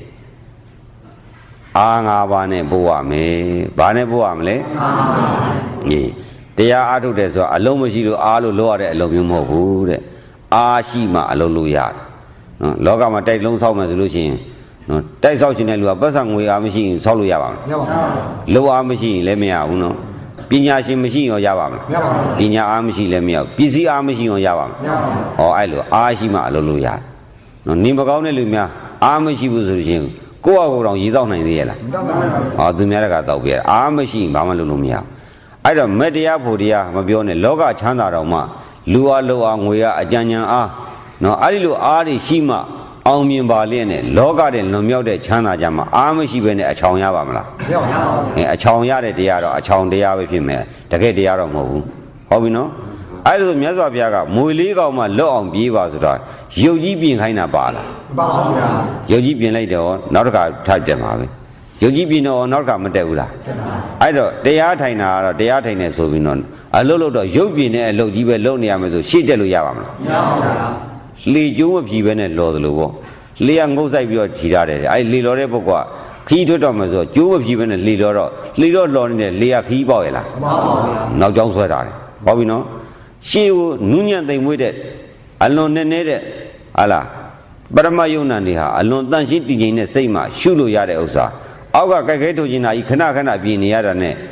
အာငါးပါးနဲ့ပို့ရမယ်ဘာနဲ့ပို့ရမလဲအေးတရားအားထုတ်တယ်ဆိုတော့အလုံးမရှိလို့အားလို့လုပ်ရတဲ့အလုံးမျိုးမဟုတ်ဘူးတဲ့အားရှိမှအလုံးလို့ရတယ်နော်လောကမှာတိုက်လုံးဆောက်မယ်ဆိုလို့ရှိရင်နော်တိုက်ဆောက်ခြင်းတဲ့လူကပတ်စံငွေအားမရှိရင်ဆောက်လို့ရပါမလားမရပါဘူးလုံအားမရှိရင်လည်းမရဘူးနော်ပညာရှင်မရှိရင်ရပါမလားမရပါဘူးပညာအားမရှိလည်းမရဘူးပစ္စည်းအားမရှိရင်ရပါမလားမရပါဘူးဟောအဲ့လိုအားရှိမှအလုံးလို့ရတယ်နော်နင်မကောင်းတဲ့လူများအားမရှိဘူးဆိုလို့ရှိရင်ကိုယ့်အကူတော်ရေတောက်နိုင်သေးရဲ့လားမတောက်ပါဘူးဟောသူများတကတောက်ပြရအားမရှိရင်ဘာမှလုပ်လို့မရဘူးအဲ့တော့မတရားဖို့တရားမပြောနဲ့လောကချမ်းသာတော်မှလူအားလောအားငွေအားအကြံဉာဏ်အားနော်အဲ့ဒီလိုအားတွေရှိမှအောင်မြင်ပါလျက်နဲ့လောကတဲ့လွန်မြောက်တဲ့ချမ်းသာကြမှာအားမရှိဘဲနဲ့အချောင်ရပါမလားမရပါဘူးအဲအချောင်ရတဲ့တရားတော့အချောင်တရားပဲဖြစ်မယ်တကယ်တရားတော့မဟုတ်ဘူးဟုတ်ပြီနော်အဲ့ဒါဆိုမြတ်စွာဘုရားကမွေလေးကောင်မှလွတ်အောင်ပြေးပါဆိုတော့ရုပ်ကြီးပြင်ခိုင်းတာပါလားမပါဘူးဗျာရုပ်ကြီးပြင်လိုက်တော့နောက်တစ်ခါထပ်တက်မှာပဲရုပ်ကြီးပြင်တော့နောက်တစ်ခါမတက်ဘူးလားအဲ့တော့တရားထိုင်တာကတော့တရားထိုင်နေဆိုပြီးတော့အလုပ်လုပ်တော့ရုပ်ပြင်နဲ့အလုပ်ကြီးပဲလုပ်နေရမယ်ဆိုရှေ့တက်လို့ရပါမလားမရပါဘူးလေကျုံးမဖြီးပဲနဲ့လော်သလိုပေါ့လေကငုတ်ဆိုင်ပြီးတော့ထီထားတယ်အဲ့လေလော်တဲ့ပုဂ္ဂိုလ်ကခီးထွက်တော့မယ်ဆိုကျိုးမဖြီးပဲနဲ့လေလော်တော့လေတော့လော်နေတဲ့လေကခီးပေါက်ရလားမပေါက်ပါဘူးနောက်ကျောင်းဆွဲထားတယ်ဟောပြီနော်ရှေ့ကိုနူးညံ့သိမ်မွေးတဲ့အလွန်နဲ့နေတဲ့ဟာလားပရမယုံနာနေဟာအလွန်တန်ရှင်းတည်ငြိမ်တဲ့စိတ်မှရှုလို့ရတဲ့ဥစ္စာအောက်ကကြိုက်ခဲထုတ်ခြင်းနာကြီးခဏခဏပြင်နေရတာနဲ့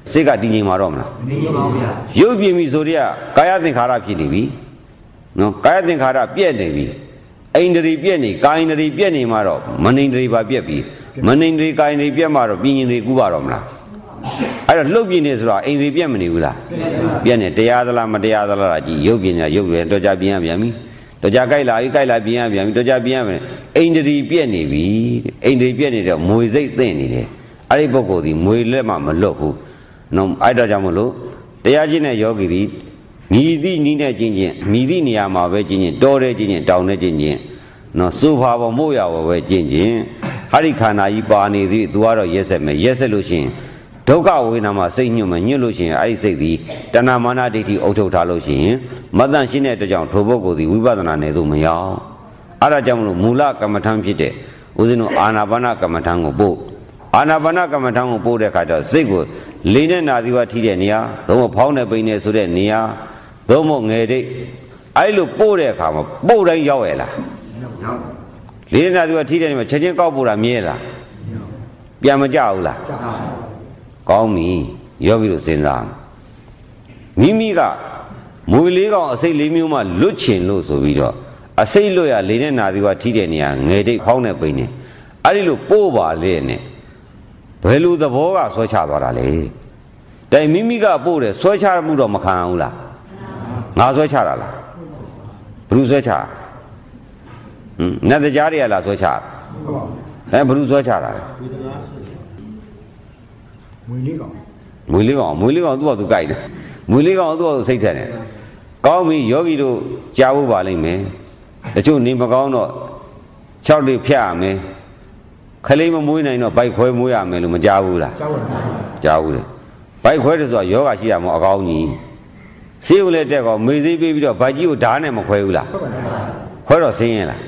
စိတ်ကတည်ငြိမ်မှာတော့မလားမနေပါဘူးဗျာရုပ်ပြင်းပြီဆိုတော့ကာယသင်္ခါရဖြစ်နေပြီနော်ကာယသင်္ခါရပြည့်နေပြီအိန္ဒြေပြည့်နေကာယန္ဒြေပြည့်နေမှာတော့မနိန္ဒြေပါပြည့်ပြီမနိန္ဒြေကာယန္ဒြေပြည့်မှာတော့ပြင်းရင်တွေကူပါတော့မလားအဲ့တော့လှုပ်ပြင်းနေဆိုတော့အိန္ဒြေပြည့်မနေဘူးလားပြည့်နေတရားသလားမတရားသလားကြည့်ရုပ်ပြင်းနေရုပ်တယ်တော့ကြပြင်းရပြန်ပြီတော့ကြကြိုက်လာပြီကြိုက်လာပြင်းရပြန်ပြီတော့ကြပြင်းရပြန်အိန္ဒြေပြည့်နေပြီအိန္ဒြေပြည့်နေတော့မွေစိတ်သင့်နေတယ်အဲ့ဒီပုဂ္ဂိုလ်ဒီမွေလက်မှမလွတ်ဘူးနော်အဲ့တော့ကြောင့်မလို့တရားကျင့်တဲ့ယောဂီဒီမြည်သည့်နီးနဲ့ကျင့်ချင်းမြည်သည့်နေရာမှာပဲကျင့်ချင်းတောတဲ့ကျင့်ချင်းတောင်တဲ့ကျင့်ချင်းနော်စူဖာပေါ်မို့ရပေါ်ပဲကျင့်ချင်းဟာဒီခန္ဓာကြီးပါနေသည်သူကတော့ရက်ဆက်မယ်ရက်ဆက်လို့ရှိရင်ဒုက္ခဝေဒနာမှာစိတ်ညှို့မယ်ညှို့လို့ရှိရင်အဲ့ဒီစိတ်ဒီတဏမာနဒိဋ္ဌိအုပ်ချုပ်ထားလို့ရှိရင်မတန့်ရှင်းတဲ့အတွက်ကြောင့်ထိုပုဂ္ဂိုလ်ဒီဝိပဿနာနယ်သို့မရောက်အဲ့ဒါကြောင့်မလို့မူလကမ္မထံဖြစ်တဲ့ဦးဇင်းတို့အာနာပါနကမ္မထံကိုပို့အာနာပါနကမ္မထံကိုပို့တဲ့အခါကျတော့စိတ်ကိုလေးနဲ့နာသီဝထိတဲ့နေရာသို့မဟုတ်ဖောင်းနဲ့ပိန်နဲ့ဆိုတဲ့နေရာသို့မဟုတ်ငယ်တိတ်အဲ့လိုပို့တဲ့အခါမှာပို့တိုင်းရောက်ရလားရောက်လေးနဲ့နာသီဝထိတဲ့နေရာချက်ချင်းကောက်ပို့တာမြဲလားပြန်မကြဘူးလားကြောက်ကောင်းပြီယောဂီတို့စဉ်းစားမိမိကမွေလေးကောင်အစိတ်လေးမျိုးမှလွတ်ချင်လို့ဆိုပြီးတော့အစိတ်လွတ်ရလေးနဲ့နာသီဝထိတဲ့နေရာငယ်တိတ်ဖောင်းနဲ့ပိန်နဲ့အဲ့ဒီလိုပို့ပါလေနဲ့ဘယ်လိုသဘောကဆွဲချသွားတာလဲတိုင်မိမိကပို့တယ်ဆွဲချမှုတော့မခံဘူးလားငါဆွဲချတာလားဘယ်လိုဆွဲချဟမ်နတ်တရားတွေကလားဆွဲချအဲဘယ်လိုဆွဲချတာလဲမွေလေးကောင်မွေလေးကောင်မွေလေးကောင်သူ့ဘာသူကြိုက်တယ်မွေလေးကောင်သူ့ဘာသူစိတ်ထက်တယ်ကောင်းပြီယောဂီတို့ကြားဖို့ပါလိမ့်မယ်တချို့နေမကောင်းတော့၆လေးဖြတ်ရမယ်ခလေးမမွေးနိုင်တော့ဘိုက်ခွဲမွေးရမယ်လို့မကြားဘူးလားကြားပါဘူးကြားဘူးလေဘိုက်ခွဲတယ်ဆိုတာယောဂရှိတာမဟုတ်အကောင်းကြီးဆေးဦးလက်တက်ကောင်မေးသေးပြီးတော့ဗိုက်ကြီးကိုဓာတ်နဲ့မခွဲဘူးလားခွဲတော့ဆင်းရင်လား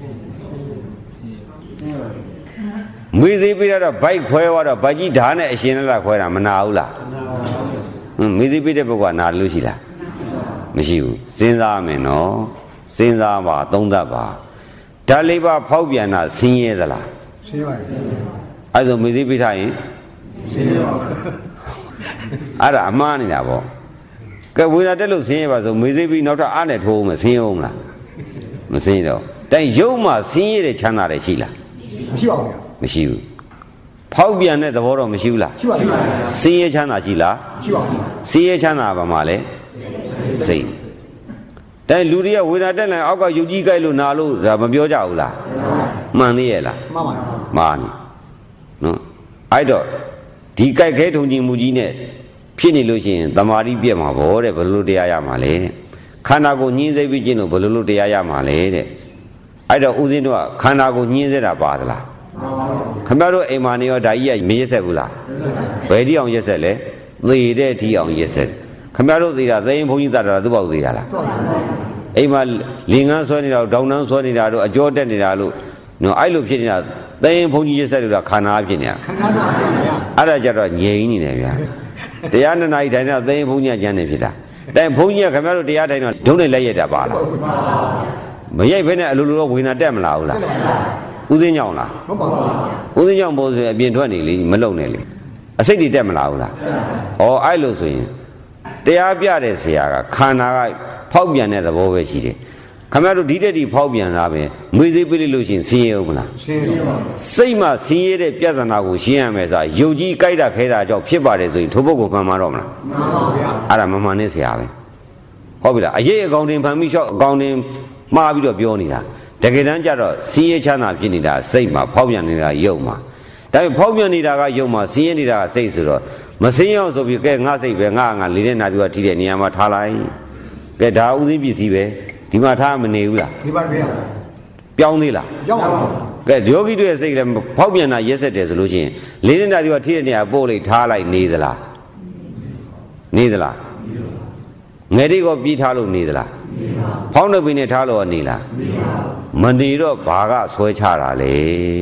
မေးသေးပြီးတော့ဘိုက်ခွဲသွားတော့ဗိုက်ကြီးဓာတ်နဲ့အရှင်နဲ့လားခွဲတာမနာဘူးလားဟွန်းမေးသေးပြီးတဲ့ပုဂ္ဂိုလ်ကနာလို့ရှိလားမရှိဘူးစဉ်းစားမယ်နော်စဉ်းစားပါသုံးသပ်ပါဓာတ်လေးပါဖောက်ပြန်တာဆင်းရဲသလားဆင်းရဲပါဘူးအဲ့ဒါမေးသေးပြီးထားရင်ဆင်းရဲပါဘူးအဲ့ဒါအမှားနေတာပေါ့ကဲဝေဒနာတက်လို့ဆင်းရဲပါဆိုမေးသေးပြီးနောက်ထပ်အားနဲ့ထိုးအောင်မဆင်းအောင်လားမဆင်းတော့တိုင်ရုပ်မှာဆင်းရဲတဲ့ချမ်းသာတယ်ရှိလားမရှိပါဘူးမရှိဘူးဖောက်ပြန်တဲ့သဘောတော့မရှိဘူးလားရှိပါဘူးဆင်းရဲချမ်းသာရှိလားရှိပါဘူးဆင်းရဲချမ်းသာပါမှာလဲစိတ်တိုင်လူတွေကဝေဒနာတက်လိုက်အောက်ကယုတ်ကြီးကြိုက်လို့နာလို့ဒါမပြောကြဘူးလားမှန်သေးရဲ့လားမှန်ပါမှန်နော်အဲ့တော့ဒီကြိုက်ခဲထုံကြည်မှုကြီးနဲ့ဖြစ်နေလို့ရှိရင်တမာတိပြက်မှာဗောတဲ့ဘယ်လိုတရားရမှာလဲတဲ့ခန္ဓာကိုညှင်းစေပြီးကျင့်လို့ဘယ်လိုလိုတရားရမှာလဲတဲ့အဲ့တော့ဦးဇင်းတို့ကခန္ဓာကိုညှင်းစေတာပါသလားခင်ဗျားတို့အိမ်မာနေရောဒါကြီးကမရက်ဆက်ဘူးလားဘယ်ဒီအောင်ရက်ဆက်လဲသေတဲ့ဒီအောင်ရက်ဆက်ခင်ဗျားတို့သေတာသိရင်ဘုန်းကြီးတတ်တာသူ့ဘောက်သေတာလားအိမ်မှာလင်ငန်းဆွဲနေတာဒေါင်းနှန်းဆွဲနေတာတို့အကျော်တက်နေတာလို့နော်အဲ့လိုဖြစ်နေတာသိရင်ဘုန်းကြီးရက်ဆက်လို့ခန္ဓာဖြစ်နေတာခန္ဓာပါဗျာအဲ့ဒါကြတော့ငြိမ်နေတယ်ဗျာတရားနှစ်နာရီထိုင်တော့သိရင်ဘုန်းကြီးကျန်နေဖြစ်တာတိုင်ဘုန်းကြီးကခင်ဗျားတို့တရားထိုင်တော့ဒုံးနဲ့လက်ရက်တာပါလားမရိုက်ဘဲနဲ့အလိုလိုတော့ဝေနာတက်မလားဘူးလားဦးသိန်းကြောင့်လားဟုတ်ပါဘူးဦးသိန်းကြောင့်ပို့ဆိုအပြင်ထွက်နေလေမလုံနဲ့လေအစိတ်တွေတက်မလားဘူးလားဩအဲ့လိုဆိုရင်တရားပြတဲ့ဆရာကခန္ဓာကဖောက်ပြန်တဲ့သဘောပဲရှိတယ်ခင်ဗျားတို့ဒီတက်ဒီဖောက်ပြန်တာပဲငွေသေးပေးလို့ရှိရင်ဆင်းရဲဦးမလားဆင်းရဲပါစိတ်မှဆင်းရဲတဲ့ပြဿနာကိုရှင်းရမယ်ဆိုတာယုတ်ကြီးကြိုက်တာခဲတာကြောင့်ဖြစ်ပါတယ်ဆိုရင်ထိုပုဂ္ဂိုလ်မှန်မှာတော့မလားမှန်ပါဗျာအဲ့ဒါမမှန်နဲ့ဆရာပဲဟုတ်ပြီလားအရေးအကောင်တင်ဖန်ပြီးလျှောက်အကောင်တင်မှားပြီးတော့ပြောနေတာတကယ်တမ်းကျတော့ဆင်းရဲချမ်းသာဖြစ်နေတာစိတ်မှာဖောက်ပြန်နေတာယုတ်မှာဒါပေမဲ့ဖောက်ပြန်နေတာကယုတ်မှာဆင်းရဲနေတာကစိတ်ဆိုတော့မဆင်းရအောင်ဆိုပြီးကဲငါစိတ်ပဲငါငါလေးတဲ့နာသူကထိတဲ့နေရာမှာထားလိုက်ကဲဒါဥသိပစ္စည်းပဲဒီမှာထားမနေဘူးလားဒီပါဗျာပြောင်းသေးလားပြောင်းပါဘူးကဲယောဂီတွေရဲ့စိတ်လည်းဖောက်ပြန်တာရက်ဆက်တယ်ဆိုလို့ရှိရင်လေးတဲ့နာသူကထိတဲ့နေရာပို့လိုက်ထားလိုက်နေသလားနေသလားငယ်တွေကပြီးထားလို့နေသလားဖောင်းတဲ့ပင်နဲ့ထားလို့နေလားမနေတော့ဘာကဆွဲချတာလဲ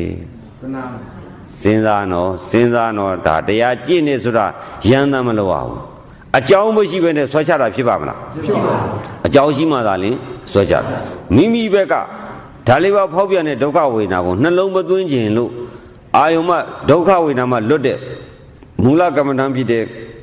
စဉ်းစားနော်စဉ်းစားနော်ဒါတရားကြည့်နေဆိုတာရမ်းသမ်းမလို့အောင်အကြောင်းမရှိဘဲနဲ့ဆွဲချတာဖြစ်ပါမလားဖြစ်ပါဘူးအကြောင်းရှိမှသာလင်ဆွဲချတာမိမိဘက်ကဒါလေးပါဖောက်ပြန်တဲ့ဒုက္ခဝေဒနာကိုနှလုံးမသွင်းခြင်းလို့အာယုံမဒုက္ခဝေဒနာမှာလွတ်တဲ့မူလကမ္မဋ္ဌာန်းဖြစ်တဲ့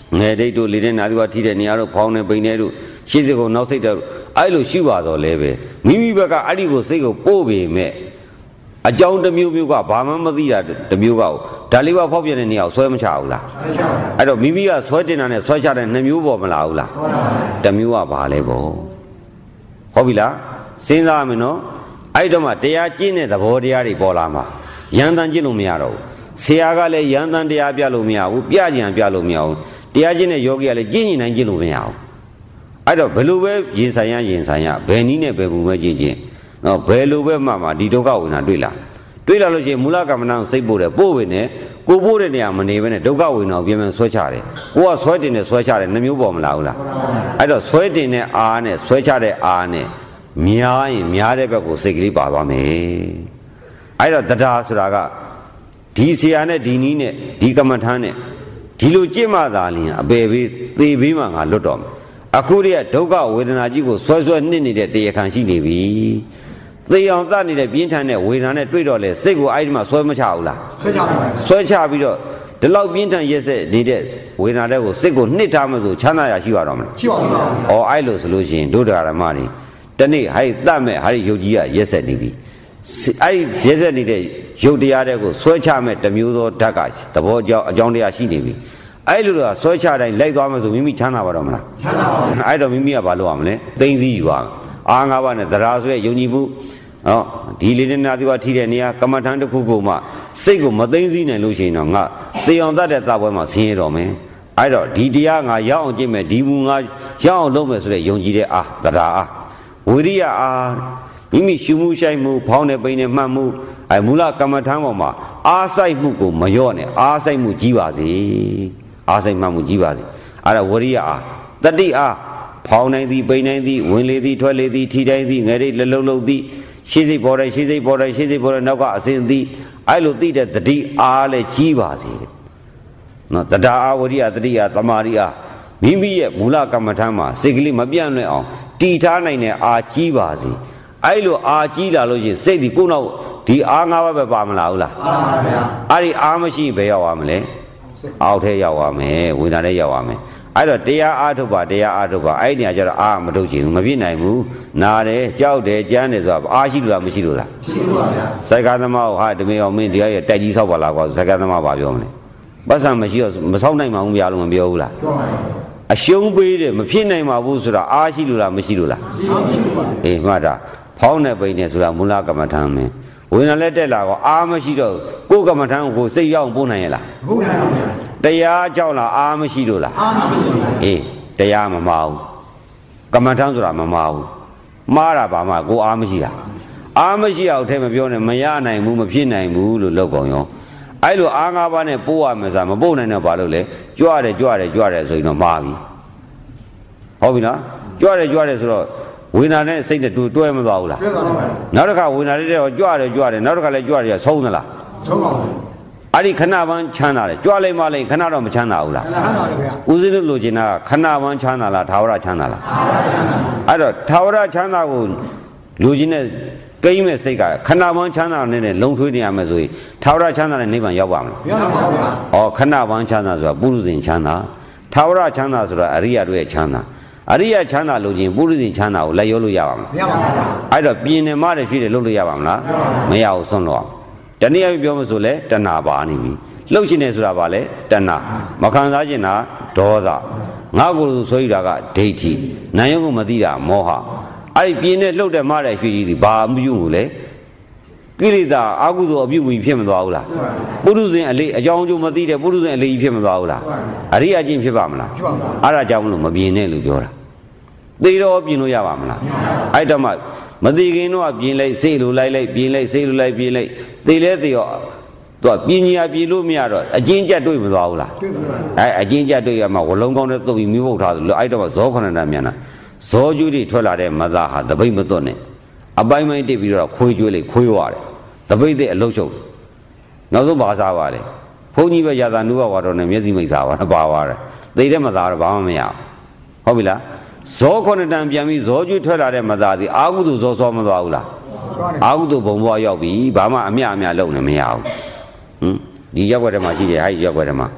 ငယ်ဒိတ်တို့လေတဲ့နာသီဝထိတဲ့နေရာတို့ဖောင်းနေပိန်နေတို့ရှေ့စိတ်ကိုနောက်စိတ်တို့အဲ့လိုရှိပါတော့လဲပဲမိမိဘက်ကအဲ့ဒီကိုစိတ်ကိုပို့ပေမဲ့အကြောင်းတစ်မျိုးမျိုးကဘာမှမသိတာတစ်မျိုးကဒါလေးပါဖောက်ပြတဲ့နေရာကိုဆွဲမချဘူးလားအဲ့တော့မိမိကဆွဲတင်တာနဲ့ဆွဲချတဲ့နှစ်မျိုးပေါ်မလာဘူးလားတစ်မျိုးကဘာလဲပေါ့ဟုတ်ပြီလားစဉ်းစားမယ်နော်အဲ့တော့မှတရားကျင့်တဲ့သဘောတရားတွေပေါ်လာမှာယန္တန်ကျင့်လို့မရတော့ဘူးဆရာကလည်းယန္တန်တရားပြလို့မရဘူးပြကြံပြလို့မရဘူးတရားကျင့်တဲ့ယောဂီကလည်းကျင့်ရင်နိုင်ကျင့်လို့မရဘူးအဲ့တော့ဘယ်လိုပဲရင်ဆိုင်ရရင်ဆိုင်ရဘယ်နည်းနဲ့ဘယ်ပုံပဲကျင့်ကျင့်နော်ဘယ်လိုပဲမှမှဒီဒုက္ခဝေဒနာတွေ့လာတွေ့လာလို့ရှိရင်မူလကမ္မနာစိတ်ပို့တယ်ပို့ဝင်တယ်ကိုပို့တဲ့နေရာမနေဘဲနဲ့ဒုက္ခဝေဒနာကိုပြန်ပြန်ဆွဲချတယ်ကိုကဆွဲတင်တယ်ဆွဲချတယ်နှမျိုးပေါ်မလာဘူးလားအဲ့တော့ဆွဲတင်တဲ့အားနဲ့ဆွဲချတဲ့အားနဲ့များရင်များတဲ့ဘက်ကိုစိတ်ကလေးပါသွားမယ်အဲ့တော့တရားဆိုတာကဒီဆရာနဲ့ဒီနီးနဲ့ဒီကမ္မထမ်းနဲ့ဒီလိုကြင့်မှသာလျှင်အပေဘေးသေဘေးမှငါလွတ်တော်မယ်အခုတည်းကဒုက္ခဝေဒနာကြီးကိုဆွဲဆွဲနှစ်နေတဲ့တရားခံရှိနေပြီသေအောင်သတ်နေတဲ့ပြင်းထန်တဲ့ဝေဒနာနဲ့တွေ့တော့လေစိတ်ကိုအဲ့ဒီမှာဆွဲမချဘူးလားဆွဲချပါဘူးဆွဲချပြီးတော့ဒီလောက်ပြင်းထန်ရက်ဆက်နေတဲ့ဝေဒနာတွေကိုစိတ်ကိုနှစ်ထားမှဆိုချမ်းသာရရှိပါတော့မလားရှိပါဘူး။အော်အဲ့လိုဆိုလို့ရှိရင်ဒုဒ္ဒရာဓမ္မတွေတနေ့ဟဲ့တတ်မဲ့ဟာဒီယုတ်ကြီးကရက်ဆက်နေပြီအဲ့ဒီရက်ဆက်နေတဲ့ယုတ်တရားတွေကိုဆွဲချမဲ့တစ်မျိုးသောဓာတ်ကသဘောကြောင့်အကြောင်းတရားရှိနေပြီအဲ့လိုတော့ဆွဲချတိုင်းလိုက်သွားမှဆိုမိမိချမ်းသာပါတော့မလားချမ်းသာပါဘူးအဲ့တော့မိမိကဘာလုပ်ရမလဲသိသိယူရမယ်အာငါးပါးနဲ့တရားဆွဲယုံကြည်မှုဟောဒီလေးနဲ့နာသီဝထိတဲ့နေရာကမ္မထံတစ်ခုကိုမှစိတ်ကိုမသိသိနိုင်လို့ရှိရင်တော့ငါသေအောင်တတ်တဲ့သပွဲမှာဆင်းရဲတော့မယ်အဲ့တော့ဒီတရားငါရအောင်ကြည့်မယ်ဒီမူငါရအောင်လုပ်မယ်ဆိုတဲ့ယုံကြည်တဲ့အာတရားအာဝိရိယအားမိမိရှုမှုရှိုက်မှုဖောင်းနေပိန်နေမှတ်မှုအဲမူလကမ္မထံပေါ်မှာအားစိုက်မှုကိုမလျော့နဲ့အားစိုက်မှုကြီးပါစေအားစိုက်မှမှုကြီးပါစေအဲ့ဒါဝိရိယအားတတိအားဖောင်းနိုင်သည်ပိန်နိုင်သည်ဝင်လေသည်ထွက်လေသည်ထိတိုင်းသည်ငယ်ရိပ်လှလုံးလုံးသည်ရှိစိတ်ပေါ်တိုင်းရှိစိတ်ပေါ်တိုင်းရှိစိတ်ပေါ်တိုင်းနောက်ကအစဉ်သည်အဲ့လိုသိတဲ့တတိအားလည်းကြီးပါစေတဲ့နော်တဒါအားဝိရိယတတိအားသမာဓိအားမိမိရဲ့မူလကမ္မထံမှာစိတ်ကလေးမပြန့်လွင့်အောင်တည်ထားနိုင်တဲ့အာကြီးပါစေအဲ့လိုအာကြီးလာလို့ရှိရင်စိတ်ဒီကိုယ်နောက်ဒီအာငါးပါးပဲပါမလားဟုတ်လားပါပါဗျာအဲ့ဒီအာမရှိဘယ်ရောက်ရမလဲအောက်ထဲရောက်ရမယ်ဝိညာဉ်ထဲရောက်ရမယ်အဲ့တော့တရားအားထုတ်ပါတရားအားထုတ်ပါအဲ့ဒီနေရာကျတော့အာမထုတ်ချင်ဘူးမပြည့်နိုင်ဘူးနားတယ်ကြောက်တယ်ကြမ်းတယ်ဆိုတာအာရှိလို့လားမရှိလို့လားရှိပါဗျာစိုက်ကသမားဟာတမေအောင်မင်းတရားရဲ့တိုက်ကြီးဆောက်ပါလားကွာစိုက်ကသမားဘာပြောမလဲပတ်စံမရှိတော့မဆောက်နိုင်ပါဘူးဗျာလို့မပြောဘူးလားပြောပါဘူးအရှုံးပေးတယ်မဖြစ်နိုင်ပါဘူးဆိုတာအားရှိလို့လားမရှိလို့လားရှိပါဘူးအေးမှတ်တာဖောင်းနေပိန်နေဆိုတာမူလကမ္မထံမင်းဝိညာဉ်လက်တက်လာတော့အားမရှိတော့ကိုယ်ကမ္မထံကိုစိတ်ရောက်ပို့နိုင်ရဲ့လားမပို့နိုင်ပါဘူးတရားကြောင့်လားအားမရှိလို့လားအားမရှိပါဘူးအေးတရားမမအောင်ကမ္မထံဆိုတာမမအောင်မှားတာဘာမှကိုအားမရှိတာအားမရှိအောင်ထဲမပြောနဲ့မရနိုင်ဘူးမဖြစ်နိုင်ဘူးလို့လောက်ကုန်ရောအဲ့လိုအားငါးပါးနဲ့ပို့ရမယ်ဆိုတာမပို့နိုင်တော့ဘာလို့လဲကြွတယ်ကြွတယ်ကြွတယ်ဆိုရင်တော့မှားပြီဟုတ်ပြီနော်ကြွတယ်ကြွတယ်ဆိုတော့ဝိညာဉ်နဲ့စိတ်နဲ့တွဲမသွားဘူးလားတွဲသွားပါဘူးနောက်တစ်ခါဝိညာဉ်လေးတော့ကြွတယ်ကြွတယ်နောက်တစ်ခါလည်းကြွတယ်ဆုံးသလားဆုံးပါဘူးအဲ့ဒီခဏပန်းချမ်းသာတယ်ကြွလိုက်မှလိုက်ခဏတော့မချမ်းသာဘူးလားချမ်းသာတယ်ဗျာဦးဇင်းတို့လိုချင်တာခဏပန်းချမ်းသာလားထာဝရချမ်းသာလားထာဝရချမ်းသာအဲ့တော့ထာဝရချမ်းသာကိုလိုချင်တဲ့ကိန်းမဲ့စိတ်ကခဏပန်းချမ်းသာနဲ့လုံထွေးနေရမယ်ဆိုရင်ထာဝရချမ်းသာနဲ့နိဗ္ဗာန်ရောက်ပါမလားမရောက်ပါဘူးဗျာဩခဏပန်းချမ်းသာဆိုတာပုရုဇဉ်ချမ်းသာထာဝရချမ်းသာဆိုတာအရိယတို့ရဲ့ချမ်းသာအရိယချမ်းသာလို့ချင်းပုရိသေချမ်းသာကိုလိုက်ရောလို့ရပါမလားမရပါဘူးအဲ့တော့ပြင်းနေမှတည်းဖြစ်တယ်လုပ်လို့ရပါမလားမရဘူးဆွန့်လို့တနည်းအားဖြင့်ပြောမဆိုလဲတဏှာပါနေပြီလှုပ်ရှင်နေဆိုတာပါလဲတဏှာမခံစားခြင်းတာဒေါသငါ့ကိုယ်ဆိုရတာကဒိဋ္ဌိနာယုံကိုမသိတာမောဟအဲ့ဒီပြင်းနေလှုပ်တယ်မှတည်းဖြစ်ကြီးဒီဘာမပြုဘူးလေကိလေသာအကုသိုလ်အပြုမှုဖြစ်မသွားဘူးလားပုရုဇဉ်အလေးအကြောင်းအကျိုးမသိတဲ့ပုရုဇဉ်အလေးကြီးဖြစ်မသွားဘူးလားအရိယာချင်းဖြစ်ပါမလားဖြစ်ပါဘူးအဲ့ဒါကြောင့်မလို့မပြင်းနဲ့လို့ပြောတာသိတော့ပြင်လို့ရပါမလားအဲ့တော့မှမသိခင်တော့ပြင်လိုက်စိတ်လိုလိုက်လိုက်ပြင်လိုက်စိတ်လိုလိုက်ပြင်လိုက်သိလဲသိရောသူကပညာပြင်လို့မရတော့အကျဉ်းကျက်တွေ့မသွားဘူးလားအဲအကျဉ်းကျက်တွေ့ရမှာဝလုံးကောင်းနဲ့သုတ်ပြီးမိဘုတ်ထားသလိုအဲ့တော့ဇောခဏတမြန်တာဇောကျွေးတွေထွက်လာတဲ့မသားဟာတပိတ်မသွတ်နဲ့အပိုင်းပိုင်းတိတ်ပြီးတော့ခွေးကျွေးလိုက်ခွေးွားတယ်တပိတ်တဲ့အလုတ်ချုပ်နောက်ဆုံးဘာစားပါလဲဘုန်းကြီးပဲရတာနုဘဝတော်နဲ့မျက်စိမိတ်စားပါပါသွားတယ်သိတဲ့မသားတော့ဘာမှမရဟုတ်ပြီလားဇောခဏတန်ပြန်ပြီးဇောကျွေးထွက်လာတဲ့မသားသည်အာဟုသူဇောစောမသွားဘူးလားအာဟုသူဘုံဘွားရောက်ပြီဘာမှအမြအမြလုံနေမရဘူးဟင်ဒီရက်ွက်ထဲမှာရှိတယ်ဟာဒီရက်ွက်ထဲမှာ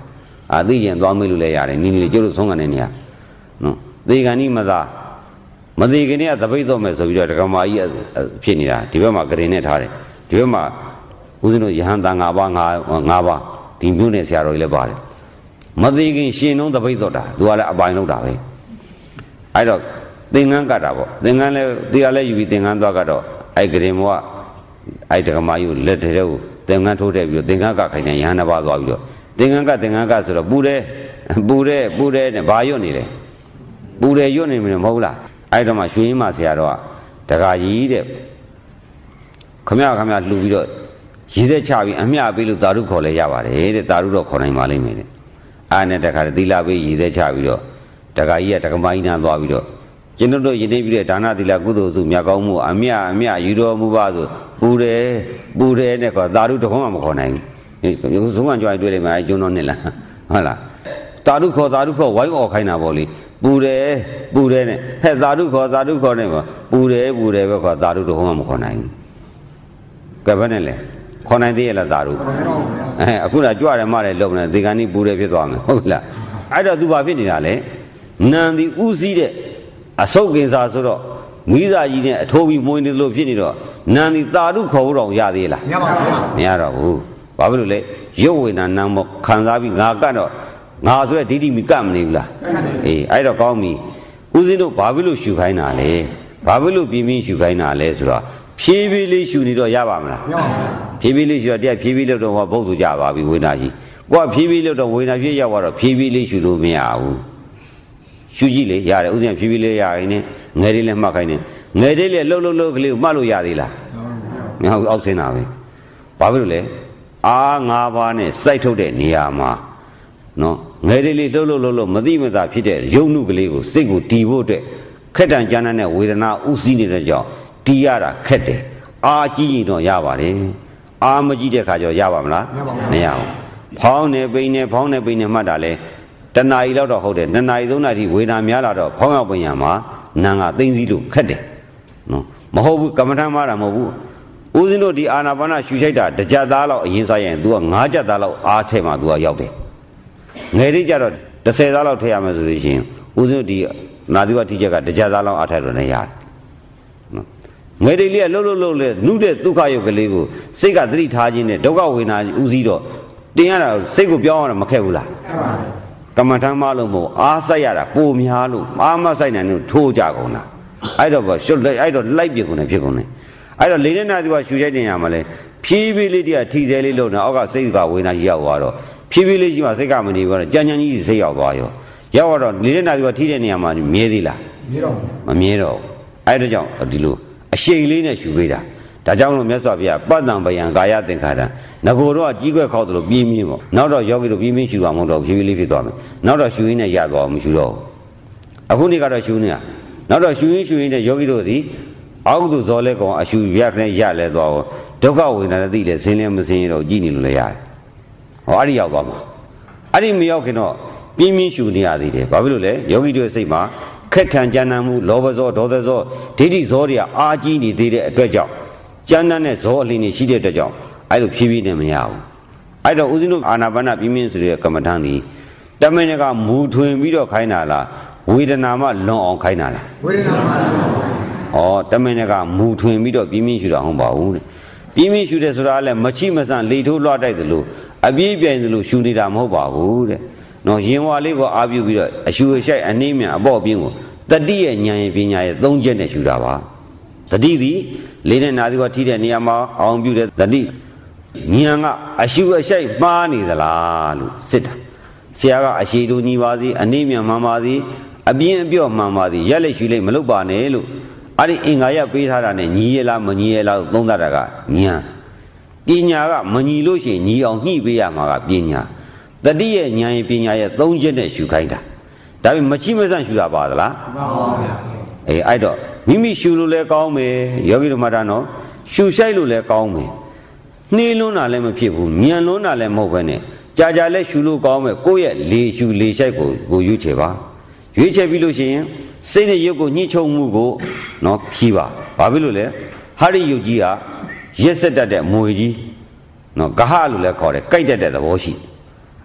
အာသိရင်သွားမေးလို့လည်းရတယ်နီးနီးကျိုးလို့ဆုံးကနေနေရနော်သေကံဤမသာမသေးခင်ကသပိတ်တော့မယ်ဆိုပြီးတော့ဒကမာကြီးဖြစ်နေတာဒီဘက်မှာဂရင်နဲ့ထားတယ်ဒီဘက်မှာဦးဇင်းတို့ယဟန်တန်၅ပါး၅ပါးဒီမျိုးနဲ့ဆရာတော်ကြီးလည်းပါတယ်မသေးခင်ရှင်နှုံးသပိတ်တော့တာသူကလည်းအပိုင်လုပ်တာပဲအဲ့တော့သင်္ကန်းကတာပေါ့သင်္ကန်းလည်းတရားလည်းယူပြီးသင်္ကန်းသွားကတော့အဲ့ဂရင်မောကအဲ့ဒကမာကြီးကိုလက်ထဲကိုသင်္ကန်းထိုးထည့်ပြီးတော့သင်္ကန်းကခိုင်နေယဟန်တစ်ပါးသွားပြီးတော့သင်္ကန်းကသင်္ကန်းကဆိုတော့ပူတယ်ပူတယ်ပူတယ်နဲ့ဘာရွတ်နေလဲပူတယ်ရွတ်နေမယ်မဟုတ်လားအဲ့တော့မှရွှေရင်းမဆရာတော်ကဒကာကြီးတဲ့ခမရခမရလှူပြီးတော့ရည်သက်ချပြီးအမျှပေးလို့တာရုခေါ်လဲရပါတယ်တဲ့တာရုတော့ခေါ်နိုင်ပါလိမ့်မယ်တဲ့အားနဲ့တခါသီလပေးရည်သက်ချပြီးတော့ဒကာကြီးကဒကမကြီးနာသွားပြီးတော့ကျွန်တော်တို့ယနေ့ပြီးတဲ့ဒါနသီလကုသိုလ်စုမြတ်ကောင်းမှုအမျှအမျှယူတော်မူပါဆိုပူတယ်ပူတယ်နဲ့ခေါ်တာရုတခုမှမခေါ်နိုင်ဘူးသုံးကကြွားတွေ့လိမ့်မယ်အဲကျွန်းတော်နဲ့လားဟုတ်လားတာရုခေါ်တာရုခေါ်ဝိုင်းអော်ခိုင်းတာပေါ့လေပူတယ်ပူတယ်နဲ့ဟဲ့သာဓုခေါ်သာဓုခေါ်နေပါပူတယ်ပူတယ်ပဲခေါ်သာဓုတော့မှမခေါ်နိုင်ဘူးကဲဘယ်နဲ့လဲခေါ်နိုင်သေးရဲ့လားသာဓုအဲအခုကကြွတယ်မတယ်လုံနေဒီကနေ့ပူတယ်ဖြစ်သွားမယ်ဟုတ်ပြီလားအဲ့တော့သူဘာဖြစ်နေတာလဲနံဒီဥစည်းတဲ့အဆုတ်ကင်စာဆိုတော့မိသားကြီးနဲ့အထိုးပြီးမွေးနေလို့ဖြစ်နေတော့နံဒီသာဓုခေါ်တော့ရသေးလားမရပါဘူးမရတော့ဘူးဘာဖြစ်လို့လဲရုပ်ဝေဒနာနာမခံစားပြီးငါကတော့ငါဆိုရဒိဋ္ဌိမကပ်မနေဘူးလားအေးအဲ့တော့ကောင်းပြီဦးဇင်းတို့ဘာဖြစ်လို့ရှူခိုင်းတာလဲဘာဖြစ်လို့ပြင်းပြင်းရှူခိုင်းတာလဲဆိုတော့ဖြည်းဖြည်းလေးရှူနေတော့ရပါမလားမရပါဘူးဖြည်းဖြည်းလေးရှူတော့တရားဖြည်းဖြည်းလို့တော့ဘုတ်သူကြပါပြီဝေဒနာကြီးကိုကဖြည်းဖြည်းလို့တော့ဝေဒနာဖြစ်ရောက်တော့ဖြည်းဖြည်းလေးရှူလို့မရဘူးရှူကြည့်လေရတယ်ဦးဇင်းဖြည်းဖြည်းလေးရခိုင်းနေငယ်လေးလည်းမှတ်ခိုင်းနေငယ်လေးလည်းလှုပ်လှုပ်လှုပ်ကလေးကိုမှတ်လို့ရသေးလားမဟုတ်အောက်ဆင်းတာပဲဘာဖြစ်လို့လဲအား၅ပါးနဲ့စိုက်ထုတ်တဲ့နေရာမှာနော်ငယ်လေးလေးလှုပ်လှုပ်လှုပ်လှုပ်မသိမသာဖြစ်တဲ့ရုပ်နုကလေးကိုစိတ်ကိုတီးဖို့အတွက်ခက်တန်ကြမ်းတဲ့ဝေဒနာဥစည်းနေတဲ့ကြောင့်တီးရတာခက်တယ်အာကြီးရင်တော့ရပါတယ်အာမကြီးတဲ့ခါကျတော့ရပါမလားမရဘူးဖောင်းနေပိန်နေဖောင်းနေပိန်နေမှတ်တာလဲတဏှာကြီးလောက်တော့ဟုတ်တယ်နှစ်နာရီသုံးနာရီဝေဒနာများလာတော့ဖောင်းရောက်ပင်ရမှာနာငါသိမ့်စည်းလို့ခက်တယ်နော်မဟုတ်ဘူးကမ္မထမ်းမှားတာမဟုတ်ဘူးဦးဇင်းတို့ဒီအာနာပါနရှူချိုက်တာတစ်ကြက်သားလောက်အရင်စားရင် तू ကငါးကြက်သားလောက်အားထဲမှာ तू ကရောက်တယ်ငယ်လေးကြတော့တစ်ဆယ်သားလောက်ထည့်ရမယ်ဆိုလို့ရှိရင်ဦးဇင်းတို့ဒီနာသီဝတိချက်ကတစ်ကြက်သားလောက်အားထဲလို့လည်းရတယ်နော်ငယ်လေးလေးကလှုပ်လှုပ်လှုပ်လေနုတဲ့ဒုက္ခရုပ်ကလေးကိုစိတ်ကသတိထားခြင်းနဲ့ဒုက္ခဝေဒနာဥစည်းတော့တင်ရတာစိတ်ကိုပြောင်းရတာမခက်ဘူးလားကမ္မထမ်းမလို့မဟုတ်အားစိုက်ရတာပိုများလို့အားမစိုက်နိုင်လို့ထိုးကြကုန်တာအဲ့တော့ရှုပ်အဲ့တော့လိုက်ပြကုန်တယ်ဖြစ်ကုန်တယ်အဲ့တော့လေနဲ့နာသီဝရှူချိုက်တင်ရမှာလဲဖြည်းဖြည်းလေးတည်းကထီဆဲလေးလုံးနေအောက်ကစိတ်ကဝေဒနာကြီးရောက်သွားတော့ဖြည်းဖြည်းလေးရှိမှစိတ်ကမနေဘူးတော့ကြမ်းကြမ်းကြီးစိတ်ရောက်သွားရောရောက်တော့လေနဲ့နာသီဝထိတဲ့နေရာမှာမြဲသေးလားမြဲတော့မမြဲတော့အဲ့ဒါကြောင့်ဒီလိုအရှိန်လေးနဲ့ရှူပေးတာဒါကြောင့်လို့မြတ်စွာဘုရားပတ္တံပယံကာယသင်္ခါရငကိုတော့ကြီးခွက်ခေါက်တယ်လို့ပြင်းပြင်းပေါ့နောက်တော့ယောဂီတို့ပြင်းပြင်းရှူတာမဟုတ်တော့ဖြည်းဖြည်းလေးဖြစ်သွားမယ်နောက်တော့ရှူရင်းနဲ့ရသွားအောင်မရှူတော့အခုနေ့ကတော့ရှူနေတာနောက်တော့ရှူရင်းရှူရင်းနဲ့ယောဂီတို့ဒီအောက်သူဇော်လဲကောင်အရှူရခနဲ့ရလဲသွားဒုက္ခဝေဒနာသိလဲဆင်းလဲမဆင်းရတော့ကြည်နေလို့လည်းရတယ်ဟောအဲ့ဒီရောက်သွားမှာအဲ့ဒီမရောက်ခင်တော့ပြင်းပြင်းရှူနေရသေးတယ်ဘာဖြစ်လို့လဲယောဂီတို့စိတ်မှာခက်ထန်ကြမ်းတမ်းမှုလောဘဇောဒေါသဇောဒိဋ္ဌိဇောတွေကအာကြီးနေသေးတဲ့အတွက်ကြောင့်ကြမ်းတမ်းတဲ့ဇောအလင်းတွေရှိတဲ့အတွက်ကြောင့်အဲ့လိုဖြည်းဖြည်းနဲ့မရဘူးအဲ့တော့ဦးဇင်းတို့အာနာပါနပြင်းပြင်းဆိုတဲ့ကမ္မထံဒီတမင်ကမူထွင်ပြီးတော့ခိုင်းတာလားဝေဒနာမှလွန်အောင်ခိုင်းတာလားဝေဒနာမှလွန်အောင်ဩတမင်ကမူထွင်ပြီးတော့ပြင်းပြင်းရှူတာဟုတ်ပါဘူးတဲ့ပြင်းပြင်းရှူတယ်ဆိုတာလည်းမချိမဆန့်လေထိုးလွှတ်တိုက်သလိုအပြေးပြိုင်သလိုရှူနေတာမဟုတ်ပါဘူးတဲ့နော်ရင်ဝါလေးကိုအာပြုပြီးတော့အရှူအရှိုက်အနှိမ့်မြန်အပေါ့ပြင်းကိုတတိရဲ့ဉာဏ်ရဲ့ပညာရဲ့သုံးချက်နဲ့ရှူတာပါတတိသည်လေးနဲ့နာသီဝထိတဲ့နေရာမှာအောင်ပြုတဲ့တတိဉာဏ်ကအရှူအရှိုက်မှားနေသလားလို့စစ်တာဆရာကအရှိတူညီပါစေအနှိမ့်မြန်မှန်ပါစေအပြင်းအပြော့မှန်ပါစေရက်လက်ရှူလိုက်မလုပ်ပါနဲ့လို့အဲ့ဒီအင်္ဂါရပေးထားတာနဲ့ညီရလားမညီရလားသုံးသပ်တာကဉာဏ်ပညာကမညီလို့ရှိရင်ညီအောင်ညှိပေးရမှာကပညာတတိရဲ့ဉာဏ်ရဲ့ပညာရဲ့သုံးချက်နဲ့ရှူခိုင်းတာဒါပေမဲ့မချိမဆန့်ရှူတာပါသလားမှန်ပါဗျာအေးအဲ့တော့မိမိရှူလို့လည်းကောင်းမယ်ယောဂီတို့မှတ်တာနော်ရှူရှိုက်လို့လည်းကောင်းမယ်နှေးလွန်းတာလည်းမဖြစ်ဘူးညံလွန်းတာလည်းမဟုတ်ဘဲနဲ့ကြာကြာလည်းရှူလို့ကောင်းမယ်ကိုယ့်ရဲ့လေရှူလေရှိုက်ကိုကိုရွေးချယ်ပါရွေးချယ်ပြီးလို့ရှိရင်စိတ်နဲ့ရုပ်ကိုညှိချုံမှုကိုနော်ဖြီးပါဘာဖြစ်လို့လဲဟာရိယုတ်ကြီးကရက်ဆက်တတ်တဲ့မွေကြီးနော်ဂဟလို့လည်းခေါ်တယ်ကြိုက်တတ်တဲ့သဘောရှိ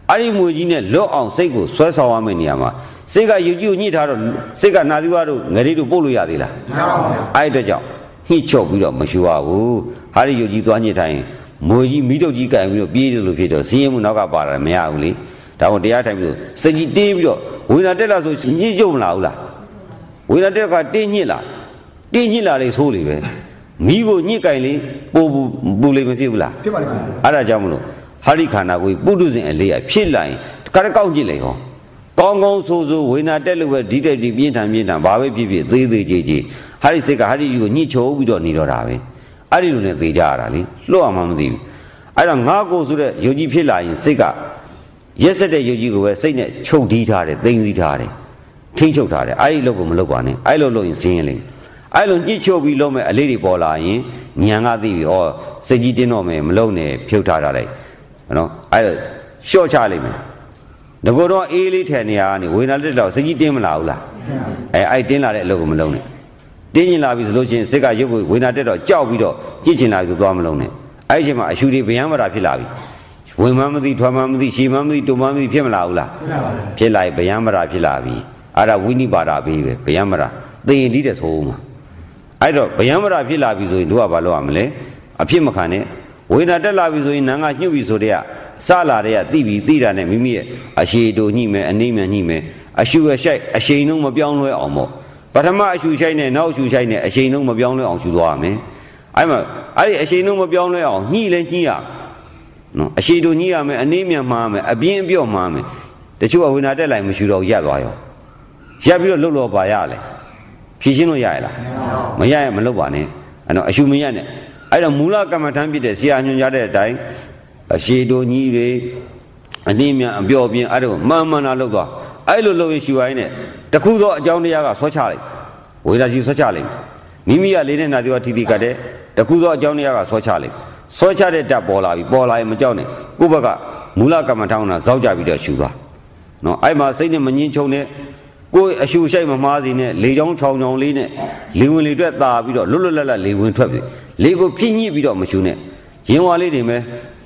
အဲ့ဒီမွေကြီးနဲ့လွတ်အောင်စိတ်ကိုဆွဲဆောင်ရမယ့်နေရာမှာစိတ်ကယုတ်ကြီးကိုညှိထားတော့စိတ်ကနာသီဝါတို့ငရေတို့ပို့လို့ရသေးလားမရပါဘူးအဲ့အတွက်ကြောင့်ညှိချုပ်ပြီးတော့မရှိပါဘူးဟာဒီယုတ်ကြီးသွားညှိထိုင်မွေကြီးမိတုတ်ကြီးကင်ပြီးတော့ပြေးတယ်လို့ဖြစ်တော့စင်းရဲမှုနောက်ကပါတာမရဘူးလေဒါကြောင့်တရားထိုင်ပြီးတော့စိတ်ကြီးတင်းပြီးတော့ဝိညာဉ်တက်လာဆိုညှိချုပ်မလာဘူးလားဝိညာဉ်တက်ကတင်းညှိလာတင်းညှိလာလေဆိုးလေပဲမိကိုညှိကင်လေပို့ပူလေမဖြစ်ဘူးလားဖြစ်ပါလိမ့်မယ်အဲ့ဒါကြောင့်မလို့ဟာဒီခန္ဓာကိုပုထုဇဉ်အလေးအဖြစ်လာရင်ကရကောက်ကြည့်လိုက်ဟောကောင်းကောင်းဆိုးဆိုးဝိညာဉ်တက်လို့ပဲဒီတက်ဒီပြင်းထန်ပြင်းထန်ဘာပဲဖြစ်ဖြစ်သေးသေးကြီးကြီးဟာဒီစိတ်ကဟာဒီယူကိုညှိချုံပြီးတော့နေတော့တာပဲအဲ့ဒီလိုနဲ့သေကြရတာလေလွတ်အောင်မှမသိဘူးအဲ့တော့ငါကိုဆိုတဲ့ယုတ်ကြီးဖြစ်လာရင်စိတ်ကရက်စက်တဲ့ယုတ်ကြီးကိုပဲစိတ်နဲ့ချုပ်တီးထားတယ်သိမ့်စီးထားတယ်ထိမ့်ချုပ်ထားတယ်အဲ့ဒီလောက်ကိုမလုပ်ပါနဲ့အဲ့လိုလုပ်ရင်ဆင်းရဲလိမ့်အဲ့လိုညှိချုပ်ပြီးလုပ်မဲ့အလေးတွေပေါ်လာရင်ညံကသိပြီဩစိတ်ကြီးတင်းတော့မယ်မလုပ်နဲ့ဖြုတ်ထားတာလိုက်နော်အဲ့ဒါလျှော့ချလိုက်မယ်ငကိုတော့အေးလေးထဲနေရကနေဝေဒနာတက်တော့စိတ်ကြီးတင်းမလာဘူးလားအဲအဲ့တင်းလာတဲ့အလုပ်ကိုမလုပ်နဲ့တင်းကျင်လာပြီဆိုလို့ရှိရင်စိတ်ကရုပ်ကိုဝေဒနာတက်တော့ကြောက်ပြီးတော့ကြည့်ချင်လာပြီဆိုသွားမလုပ်နဲ့အဲ့ဒီအချိန်မှာအရှူတွေဗျမ်းမတာဖြစ်လာပြီဝင်မှမသိထွမ်းမှမသိရှည်မှမသိတုံမှမသိဖြစ်မလာဘူးလားဖြစ်လာပြီဗျမ်းမတာဖြစ်လာပြီအဲ့ဒါဝိနိပါဒဘေးပဲဗျမ်းမတာသိရင်ဒီတဲ့ဆိုဦးမှာအဲ့တော့ဗျမ်းမတာဖြစ်လာပြီဆိုရင်တို့ကဘာလုပ်ရမလဲအဖြစ်မခံနဲ့ဝေဒနာတက်လာပြီဆိုရင်နာငါညှုပ်ပြီဆိုတဲ့ကစလာတဲ့ကသိပြီသိတာနဲ့မိမိရဲ့အရှိတို့ညှိမယ်အနိမ့်ညှိမယ်အရှူရရှိုက်အရှိန်လုံးမပြောင်းလဲအောင်ပေါ့ပထမအရှူရှိုက်နဲ့နောက်အရှူရှိုက်နဲ့အရှိန်လုံးမပြောင်းလဲအောင်ရှူသွားရမယ်အဲ့မှာအဲ့ဒီအရှိန်လုံးမပြောင်းလဲအောင်ညှိလဲညှိရနော်အရှိတို့ညှိရမယ်အနိမ့်မှားမယ်အပြင်းအပြော့မှားမယ်တချို့ကဝေဒနာတက်လိုက်မရှူတော့ရက်သွားရောရက်ပြီးတော့လှုပ်လောပါရလဲဖြည့်ရှင်းလို့ရရလားမရရမလှုပ်ပါနဲ့အဲ့တော့အရှူမရနဲ့အဲ့တော့မူလကမ္မထမ်းဖြစ်တဲ့ဆရာညွှန်ကြားတဲ့အတိုင်းအရှိတို့ညီတွေအနည်းများအပြော့ပြင်းအဲ့ဒါကိုမှန်မှန်လာလောက်သွားအဲ့လိုလုပ်ရင်ရှူရိုင်းနဲ့တခုသောအကြောင်းတရားကဆွဲချလိုက်ဝေဒနာရှိဆွဲချလိုက်မိမိကလေးနဲ့နာတိဝထီတီကတဲ့တခုသောအကြောင်းတရားကဆွဲချလိုက်ဆွဲချတဲ့တက်ပေါ်လာပြီပေါ်လာရင်မကြောက်နဲ့ကိုယ့်ဘက်ကမူလကမ္မထမ်းကဇောက်ကြပြီးတော့ရှူသွားနော်အဲ့မှာစိတ်နဲ့မငင်းချုံနဲ့ကိုယ်အရှူရှိုက်မမားစီနဲ့လေချောင်းချောင်းချောင်းလေးနဲ့လေဝင်လေတွက်သာပြီးတော့လွတ်လွတ်လပ်လပ်လေဝင်ထွက်ပြီလေကိုဖြည့်ညှိပြီးတော့မရှူနဲ့ရင်ဝါလေးတွေမဲ့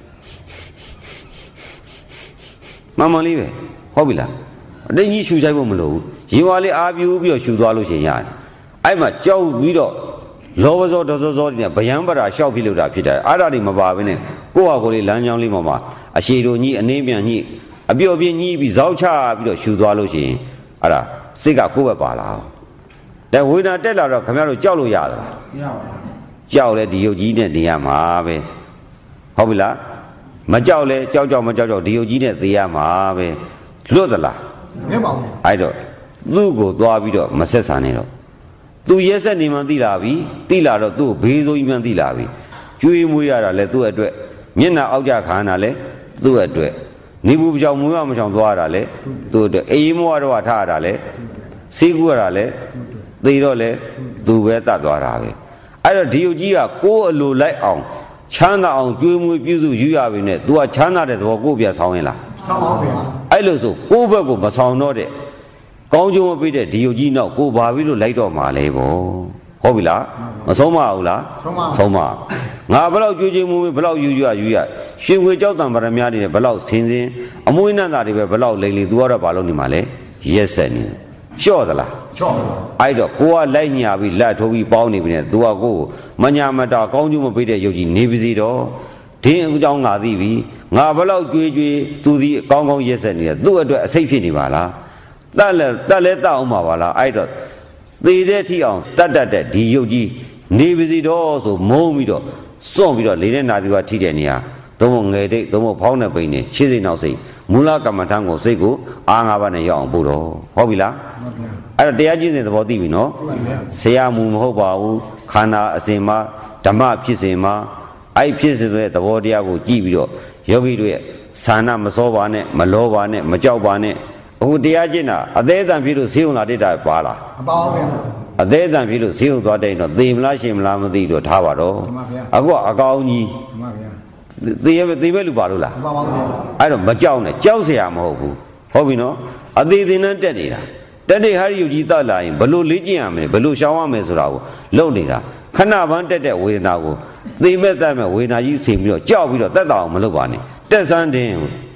မမလေးပဲဟုတ်ပြီလားအတင်းကြီးရှူဆိုင်ဖို့မလိုဘူးရင်ဝါလေးအားပြူပြီးတော့ရှူသွားလို့ရှိရင်ရတယ်အဲ့မှာကြောက်ပြီးတော့လောဘဇောဒေါသဇောတွေနဲ့ဗျံပရာရှောက်ပြီးလို့တာဖြစ်တယ်အဲ့ဒါတွေမပါဘဲနဲ့ကိုယ့်ဟာကိုယ်လေးလမ်းကြောင်းလေးပေါ်မှာအရှိတို့ကြီးအနေပြန်ကြီးအပြော့ပြင်းကြီးပြီးဇောက်ချပြီးတော့ရှူသွားလို့ရှိရင်အဲ့ဒါစိတ်ကကိုယ့်ဘက်ပါလာအောင်ဒါဝေဒနာတက်လာတော့ခင်ဗျားတို့ကြောက်လို့ရသလားမရပါဘူးကြောက်လဲဒီယုတ်ကြီးနဲ့နေရမှာပဲဟုတ်ပြီလားမကြောက်လဲကြောက်ကြောက်မကြောက်ကြောက်ဒီယုတ်ကြီးနဲ့သေရမှာပဲလွတ်သလားမရပါဘူးအဲ့တော့သူ့ကိုသွားပြီးတော့မဆက်ဆံနဲ့တော့သူရက်ဆက်နေမှသိလာပြီသိလာတော့သူ့ကိုဘေးဆိုးကြီးမှသိလာပြီကျွေးမွေးရတာလဲသူ့အတွက်မျက်နှာအောက်ကြခါနာလဲသူ့အတွက်နေဘူးကြောင်မွေးမချောင်သွားရတာလဲသူ့အတွက်အေးမွားတော့ထားရတာလဲစေးကူရတာလဲသေတော့လဲသူပဲတတ်သွားတာပဲအဲ့တော့ဒီယုတ်ကြီးကကိုယ်အလိုလိုက်အောင်ချမ်းသာအောင်ကျွေးမွေးပြုစုယူရပြီနဲ့ तू ကချမ်းသာတဲ့သဘောကိုပြဆောင်းရင်လားဆောင်းပါဗျာအဲ့လိုဆိုကိုယ့်ဘက်ကိုမဆောင်းတော့တဲ့ကောင်းကျိုးမပေးတဲ့ဒီယုတ်ကြီးနောက်ကိုဘာပြီးလို့လိုက်တော့မှာလဲပေါ့ဟုတ်ပြီလားမဆုံးမဘူးလားဆုံးမငါဘယ်လောက်ကြွေးကြွေးမွေးမွေးဘယ်လောက်ယူရယူရရှင်ငွေကြောက်တံပရမများတွေဘယ်လောက်ဆင်းဆင်းအမွှေးနှံ့တာတွေပဲဘယ်လောက်လိမ့်လိမ့် तू ကတော့ဘာလို့နေမှာလဲရက်ဆက်နေလျှော့သလားလျှော့အဲ့တော့ကိုကလိုက်ညာပြီးလက်ထိုးပြီးပေါင်းနေပြီနဲ့ तू ကကိုမညာမတာကောင်းကျိုးမပေးတဲ့ယုတ်ကြီးနေပါစီတော့ဒင်းအကြောင်းငါသိပြီငါဘယ်လောက်ကြွေးကြွေး तू ဒီအကောင်းကောင်းရက်ဆက်နေတယ်သူ့အတွက်အစိတ်ဖြစ်နေပါလားတတ်လဲတတ်လဲတတ်အောင်ပါပါလားအဲ့တော့သေတဲ့ထိအောင်တတ်တတ်တဲ့ဒီယုတ်ကြီးနေပါစီတော့ဆိုမုန်းပြီးတော့စွန့်ပြီးတော့လေနဲ့နာသီဝထိတဲ့နေရာသုံးဖို့ငယ်တိတ်သုံးဖို့ဖောင်းတဲ့ပိန်နဲ့ရှေ့စိတ်နောက်စိတ်မူလကမ္မထံကိုစိတ်ကိုအားငါးပါးနဲ့ရောက်အောင်ပို့တော့ဟုတ်ပြီလားအဲ့တော့တရားကျင့်စဉ်သဘောသိပြီနော်ဆရာမူမဟုတ်ပါဘူးခန္ဓာအစဉ်မှာဓမ္မဖြစ်စဉ်မှာအဲ့ဖြစ်စဉ်ရဲ့သဘောတရားကိုကြည့်ပြီးတော့ယောဂီတို့ရဲ့ဆန္ဒမစောပါနဲ့မလောပါနဲ့မကြောက်ပါနဲ့အခုတရားကျင့်တာအသေးအံဖြစ်လို့ဈေးုံလာတတ်တာပါလားမပါဘူးဗျာအသေးအံဖြစ်လို့ဈေးုံသွားတဲ့တော့သေမလားရှင်မလားမသိတော့ထားပါတော့အခုကအကောင်းကြီးမှန်ပါဗျာသေရသေမဲ့လူပါလို့လားမပါပါဘူးအဲ့တော့မကြောက်နဲ့ကြောက်เสียရမဟုတ်ဘူးဟုတ်ပြီနော်အသေးသေးနဲ့တက်နေတာတက်တဲ့ဟာရီယုတ်ကြီးတတ်လာရင်ဘလို့လေ့ကျင့်ရမယ်ဘလို့ရှောင်ရမယ်ဆိုတာကိုလုပ်နေတာခဏပန်းတက်တဲ့ဝေဒနာကိုသေမဲ့တတ်မဲ့ဝေဒနာကြီးဆင်ပြီးတော့ကြောက်ပြီးတော့တက်တာအောင်မလုပ်ပါနဲ့တက်စမ်းတင်ဒ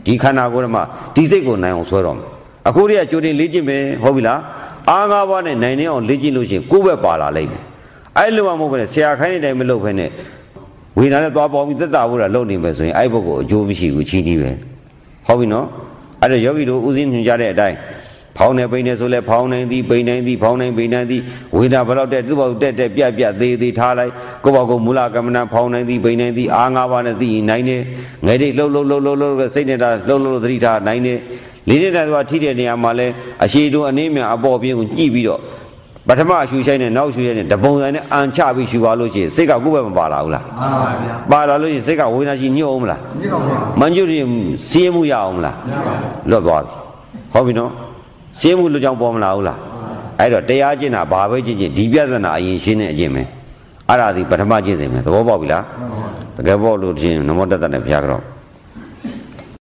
ဒီခန္ဓာကိုယ်မှာဒီစိတ်ကိုနိုင်အောင်ဆွဲတော့မယ်အခုတည်းကကြိုတင်လေ့ကျင့်မယ်ဟုတ်ပြီလားအားငါးပါးနဲ့နိုင်နေအောင်လေ့ကျင့်လို့ရှိရင်ကိုယ်ပဲပါလာလိမ့်မယ်အဲ့လိုမှမဟုတ်ဘဲနဲ့ဆရာခိုင်းတဲ့အတိုင်းမလုပ်ဘဲနဲ့ဝိညာဉ်နဲ့သွားပေါင်းပြီးသက်သာဖို့တာလုပ်နေမယ်ဆိုရင်အဲ့ဘုတ်ကိုအကျိုးမရှိဘူးချီးနှီးပဲဟုတ်ပြီနော်အဲ့တော့ယောဂီတို့ဥစဉ်ညွှန်ကြားတဲ့အတိုင်းဖောင်းနေပိန်နေဆိုလဲဖောင်းနိုင်သည်ပိန်နိုင်သည်ဖောင်းနိုင်ပိန်နိုင်သည်ဝေဒနာဘလောက်တဲ့သူ့ဘောက်တက်တက်ပြက်ပြက်သေးသေးထားလိုက်ကိုယ့်ဘောက်ကိုမူလကမ္မနာဖောင်းနိုင်သည်ပိန်နိုင်သည်အားငါးပါးနဲ့သိရင်နိုင်နေငယ်တိတ်လှုပ်လှုပ်လှုပ်လှုပ်လှုပ်စိတ်နေတာလှုပ်လှုပ်သတိထားနိုင်နေလေးနေတဲ့သူကထိတဲ့နေရာမှာလဲအရှိတုံးအနေမြန်အပေါ်ပြင်းကိုကြည့်ပြီးတော့ပထမအရှူဆိုင်နဲ့နောက်ရှူဆိုင်နဲ့တပုံစံနဲ့အန်ချပြီးရှူပါလို့ရှိရင်စိတ်ကကိုယ့်ဘက်မပါလာဘူးလားမှန်ပါဗျာပါလာလို့ရှိရင်စိတ်ကဝေဒနာရှိညှို့အောင်မလားညှို့ပါဗျာမညှို့ရင်စီးမှုရအောင်မလားလွတ်သွားပြီဟုတ်ပြီနော်စီးမှုလူကြောင့်ပေါ်မလာဘူးလားအဲ့တော့တရားကျင့်တာဘာပဲကျင့်ကျင့်ဒီပြဿနာအရင်ရှင်းတဲ့အကျင့်ပဲအဲ့ဒါဒီပထမကျင့်စဉ်ပဲသဘောပေါက်ပြီလားတကယ်ပေါ့လို့ချင်းနမောတတ္တနဲ့ဘုရားကြော